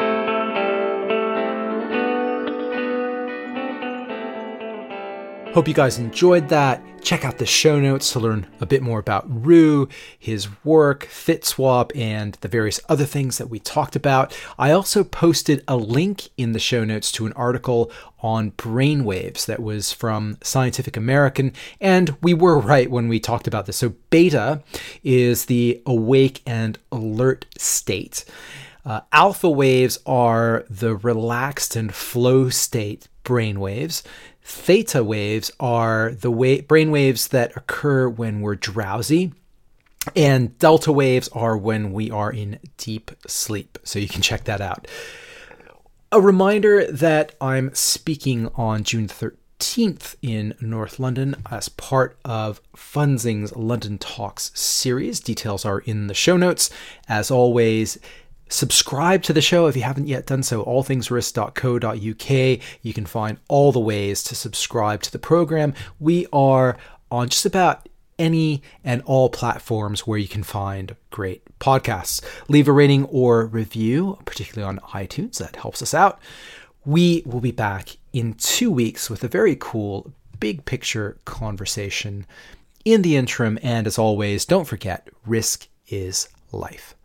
Hope you guys enjoyed that. Check out the show notes to learn a bit more about Rue, his work, FitSwap, and the various other things that we talked about. I also posted a link in the show notes to an article on brainwaves that was from Scientific American, and we were right when we talked about this. So beta is the awake and alert state. Alpha waves are the relaxed and flow state brainwaves. Theta waves are the brainwaves that occur when we're drowsy, and delta waves are when we are in deep sleep. So you can check that out. A reminder that I'm speaking on June 13th in North London as part of Funzing's London Talks series. Details are in the show notes. As always, subscribe to the show if you haven't yet done so. allthingsrisk.co.uk. You can find all the ways to subscribe to the program. We are on just about any and all platforms where you can find great podcasts. Leave a rating or review, particularly on iTunes. That helps us out. We will be back in 2 weeks with a very cool big picture conversation. In the interim, and as always, don't forget, risk is life.